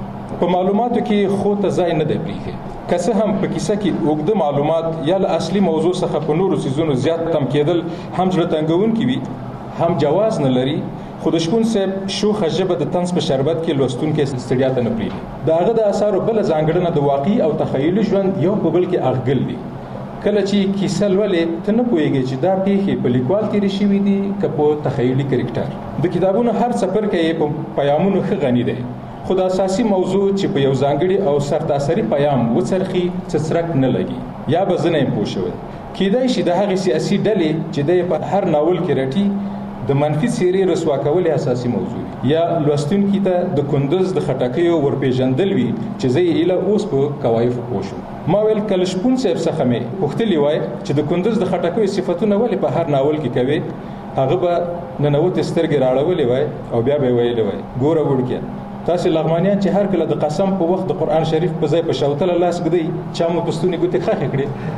[SPEAKER 3] په معلوماتو کې خو ته ځای نه دی پرېښی، که څه هم په کیسه کې اوږده معلومات یا له اصلي موضوع څخه په نورو څیزونو زیات تم کېدل هم زړه تنګونکي وي، هم جواز نه لري. خو د شپون صاحب شوخه ژبه د طنز په شربت کې لوستونکي ستړیا ته نه پرېږدي. د هغه د اثارو بله ځانګړنه د واقعي او تخیلي ژوند یو په بل کې اغږل دي. کله چې کیسه لولې ته نه پوهېږې چې دا پیښې په لیکوال تېرې شوي دي که په تخیلي کرکټر. د کتابونو هر څپرکی یې په پیامونو ښه غني دی، خو د اساسي موضوع چې په یو ځانګړي او سرتاسري پیام وڅرخي څرک نه لګي، یا به زه نه یم پوه شوی. کیدای شي د هغې سیاسي ډلې چې دی په هر ناول کې رټي د منفي څېرې رسوا کول اساسي موضوع وي، یا لوستونکي ته د کندوز د خټکیو ورپېژندل وي چې زه یې ایله اوس په کوایفو پوه شوم. ما ویل کله شپون صاحب څخه مې پوښتلي وای چې د کندوز د خټکیو صفتونه ولې په هر ناول کې کوي، هغه به ننوتې سترګې راړولې وای او بیا به یې ویلې وای ګوره وړکیه، تاسې لغمانیان چې هر کله د قسم په وخت د قرآن شریف په ځای په شوتله لاس ږدئ، چا مو په ستونې ګوتې خښې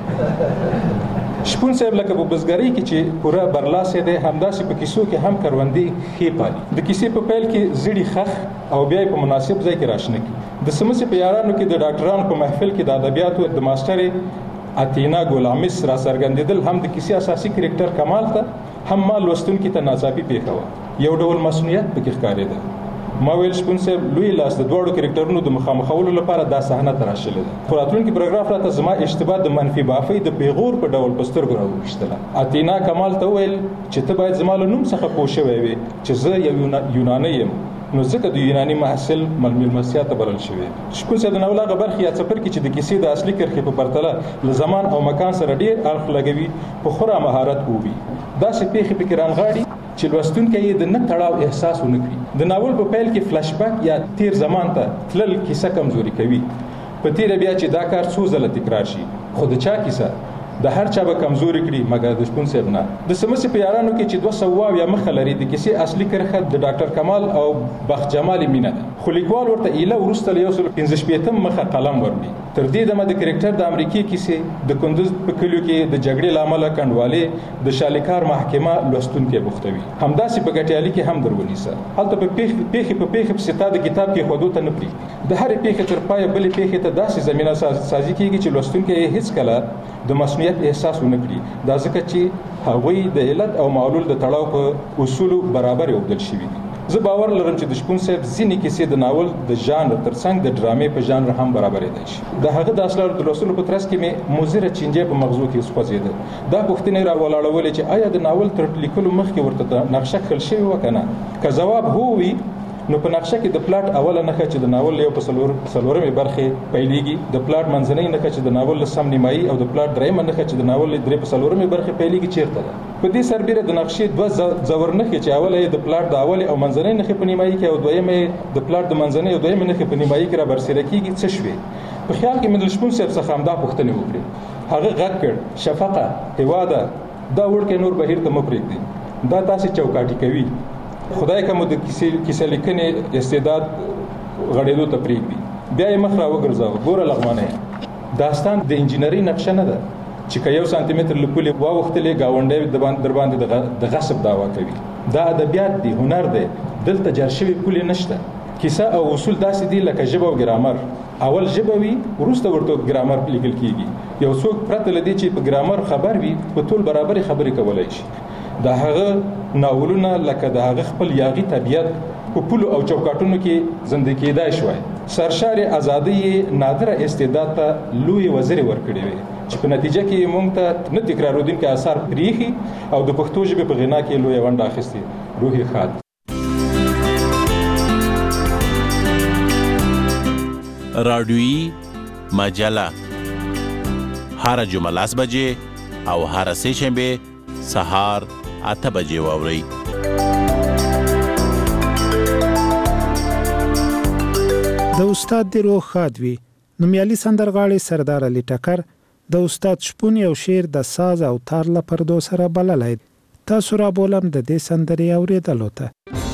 [SPEAKER 3] کړې. شپون صاحب لکه په بزګرۍ کې چې پوره برلاسې دی، همداسې په کیسو کې هم کروندې ښې پالي. د کیسې په پیل کې زړي خښ او بیا یې په مناسب ځای کې راشنه کړي. د سمسې په یارانو کې د ډاکټرانو په محفل کې د ادبیاتو د ماسټرې اتینا ګولامس را څرګندېدل هم د کیسې اساسي کرکټر کمال ته هم ما لوستونکي ته ناڅاپي پېښه وه، یو ډول مصنوعیت پکې ښکارېده. ما ویل شپون صاحب لوی لاس د دواړو کرکټرونو د مخامخولو لپاره دا صحنه تراشلې ده. خو راتلونکي پاراګراف راته زما اشتباه د منفي بافۍ د پیغور په ډول په سترګو راوویشتله. اتینا کمال ته وویل چې ته باید زما له نوم څخه پوه شوی وې چې زه یو یونانی یم، نو ځکه د یوناني محصل ململمسیا ته بلل شوی. شپون صاحب د ناول هغه برخې یا څپرکي چې د کیسې د اصلي کرښې په پرتله له زمان او مکان سره ډېر اړخ لګوي په خورا مهارت ووي. داسې پیښې پکې رانغاړي چې لوستونکی یې د نه تړاو احساس ونه کړي. د ناول په پیل کې فلش بیک یا تیر زمان ته تلل کیسه کمزوري کوي، په تیره بیا چې دا کار څو ځله تکرار شي. خو د چا کیسه د هر چا به کمزوري کړي مګر د شپون صاحب نه. د سمسې په یارانو کې چې 200 یا مخه لري د کیسې اصلي کرښه د ډاکټر کمال او بخت جمال مینه ده، خو لیکوال ورته ایله وروسته له 115 مخه قلم وربي. تر دې دمه د کرکټر د امریکای کیسې د کندوز په کلیو کې د جګړې لامل کندوالې د شالیکار محکمه لوستونکي بوختوي. همداسې په ګټیالي کې هم درونیسه هلته په پیښې په ستا د کتاب کې خودو ته نه پرېږدي. د هرې پیښې تر پایه بلې پیښې ته داسې زمینه سازي کېږي چې لوستونکی یې هېڅکله د مسؤلیت احساس ونه کړي. دا ځکه چې هغوی د علت او معلول د تړاو په اصولو برابر اوبدل شوي دي. زه باور لرم چې د شپون صاحب ځینې کیسې د ناول د ژانر ترڅنګ د ډرامې په ژانر هم برابرېدای شي. د هغه د اصلارو د لوستلو په ترڅ کې مې مضره چینجه په مغزو کې وسوځېده. دا پوښتنې راولاړولې چې آیا د ناول تر لیکلو مخکې ورته نقشه کښل شوې وه که نه. که ځواب هو وي نو په نقشه کې د پلاټ اوله نښه چې د ناول یو په څلورمې برخې پیلېږي، د پلاټ منځنۍ نښه چې د ناول سم نیمایي او د پلاټ درېیمه نښه چې د ناول درې په څلورمې برخې پیلېږي چیرته ده. په دې سربیره د نقشې دوه ځور نښې چې اوله یې د پلاټ د اولې او منځنۍ نښې په نیمایي کې او دویمه یې د پلاټ د منځنۍ او دویمه نښې په نیمایي کې را برسېره کېږي څه شوې. په خیال کې مې د شپون صاحب څخه همدا پوښتنې وکړې. هغه غږ کړ، شفقه هېواده دا وړکی نور بهیر ته مه پرېږدئ، دا تاسې چوکاټي کوي. خدای که مو د کیسه لیکنې استعداد غړېدو ته پرېږدي. بیا یې مخ را وګرځاوه، ګوره لغمانه داستان د انجینرۍ نقشه نه ده چې که 1 سانتي متر له پولې واوښتلې ګاونډی در باندې د غصب دعوا کوي. دا ادبیات دی، هنر دی، دلته جار شوي پولې نشته. کیسه او اصول داسې دي لکه ژبه او ګرامر، اول ژبه وي وروسته ورته ګرامر لیکل کیږي. یو څوک پرته له دې چې په ګرامر خبر وي په ټول برابرې خبرې کولی شي. د هغه ناولونه لکه د هغه خپل یاغي طبیعت په پولو او چوکاټونو کې زنده کېدای شوی. سرشار ازادۍ نادره استعداد ته لوی وزرې ورکړې وې چې په نتیجه کې موږ ته نه تکرارېدونکي آثار پرېښي او د پښتو ژبې په غنا کې لویه ونډه اخیستې. روح یې ښاد.
[SPEAKER 1] رادیویی مجله هر جمعه 10 بجې او هر سه شنبه سهار 8 بجې واورئ.
[SPEAKER 12] د استاد دی روح ښاد وي. نومیالي سندرغاړي سردار علي ټکر د استاد شپون یو شعر د ساز او تار له پردو سره بللی. تاسو را بولم د دې سندرې اورېدلو ته.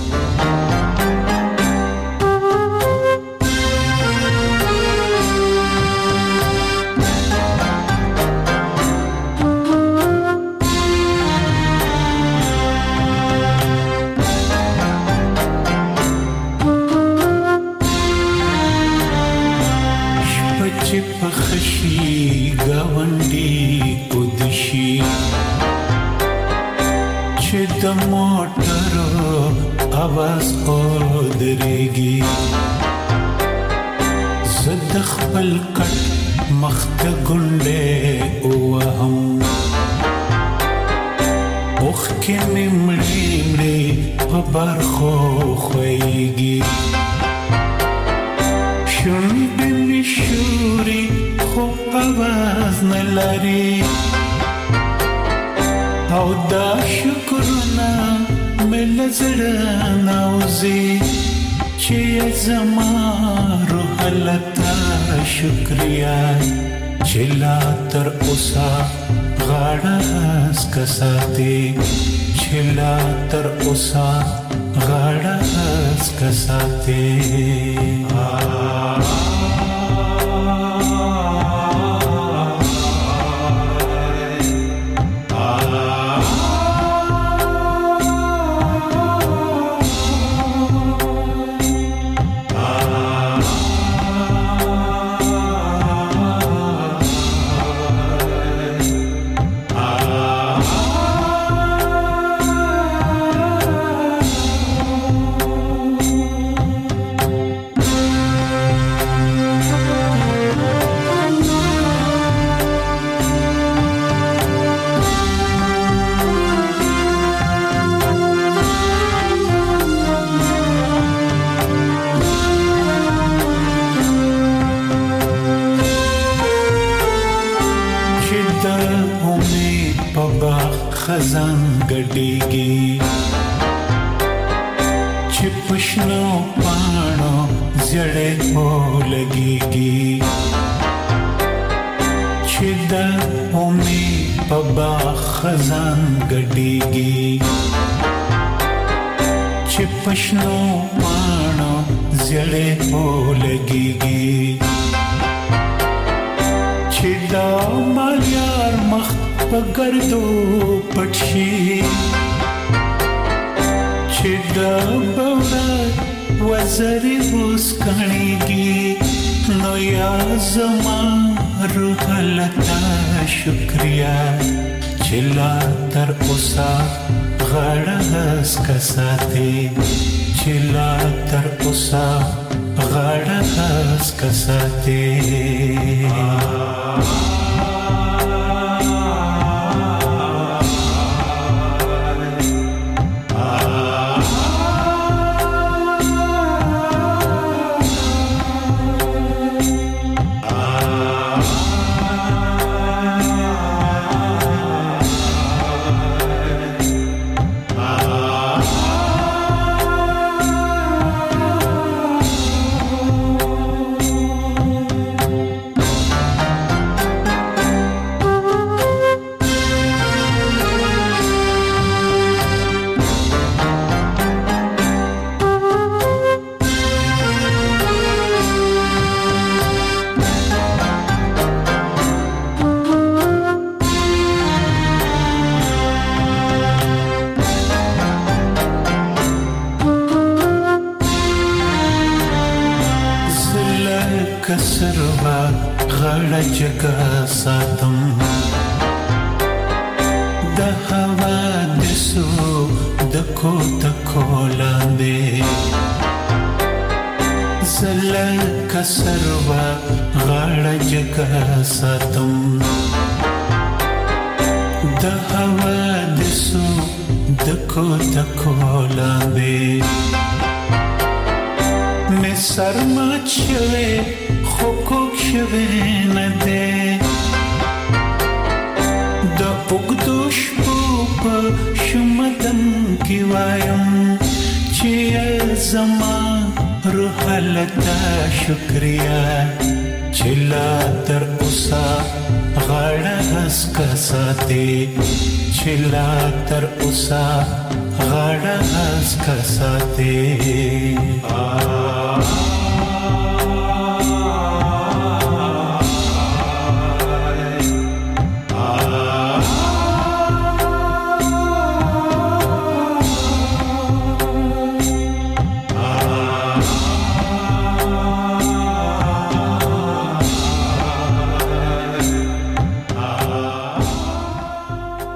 [SPEAKER 22] आवाज درېږي زد خپل کټ مخت ګنډه او هم اوخ کې مړې په بار خو خوېږي شونډې مې شوري خو आवाज نه لري او دا شکرونه مل زړه نوزي چې زما روح لتا شکریا چې لا تر اوسه غاړه اسکساتي چې لا تر اوسه غاړه اسکساتي خزان ګډيږي چې پښنو پانو زړې هو لګيږي چې د امید په باغ خزان ګډيږي چې پښنو پانو زړې هو لګيږي چې دا ماليار مخ پګردو پټشي چې دا بودا وزري وسکڼيږي نو یا زما روح لتا شکریا چې لا تر اوسه غاړه اسکساتي چې لا تر اوسه غاړه اسکساتي غاړه جګه ساتم د حوادثو د کوتکو لاندې زه لکه سروه غاړه جګه ساتم د حوادثو د کوتکو لاندې مې سر مات شوی خو کوږ شوی نه دی د اوږدو شپو په شمدم کې وایم چې زما روح لته شکریا چې لا تر اوسه غاړه هسکه ساتې چې لا تر اوسه غاړه هسکه ساتې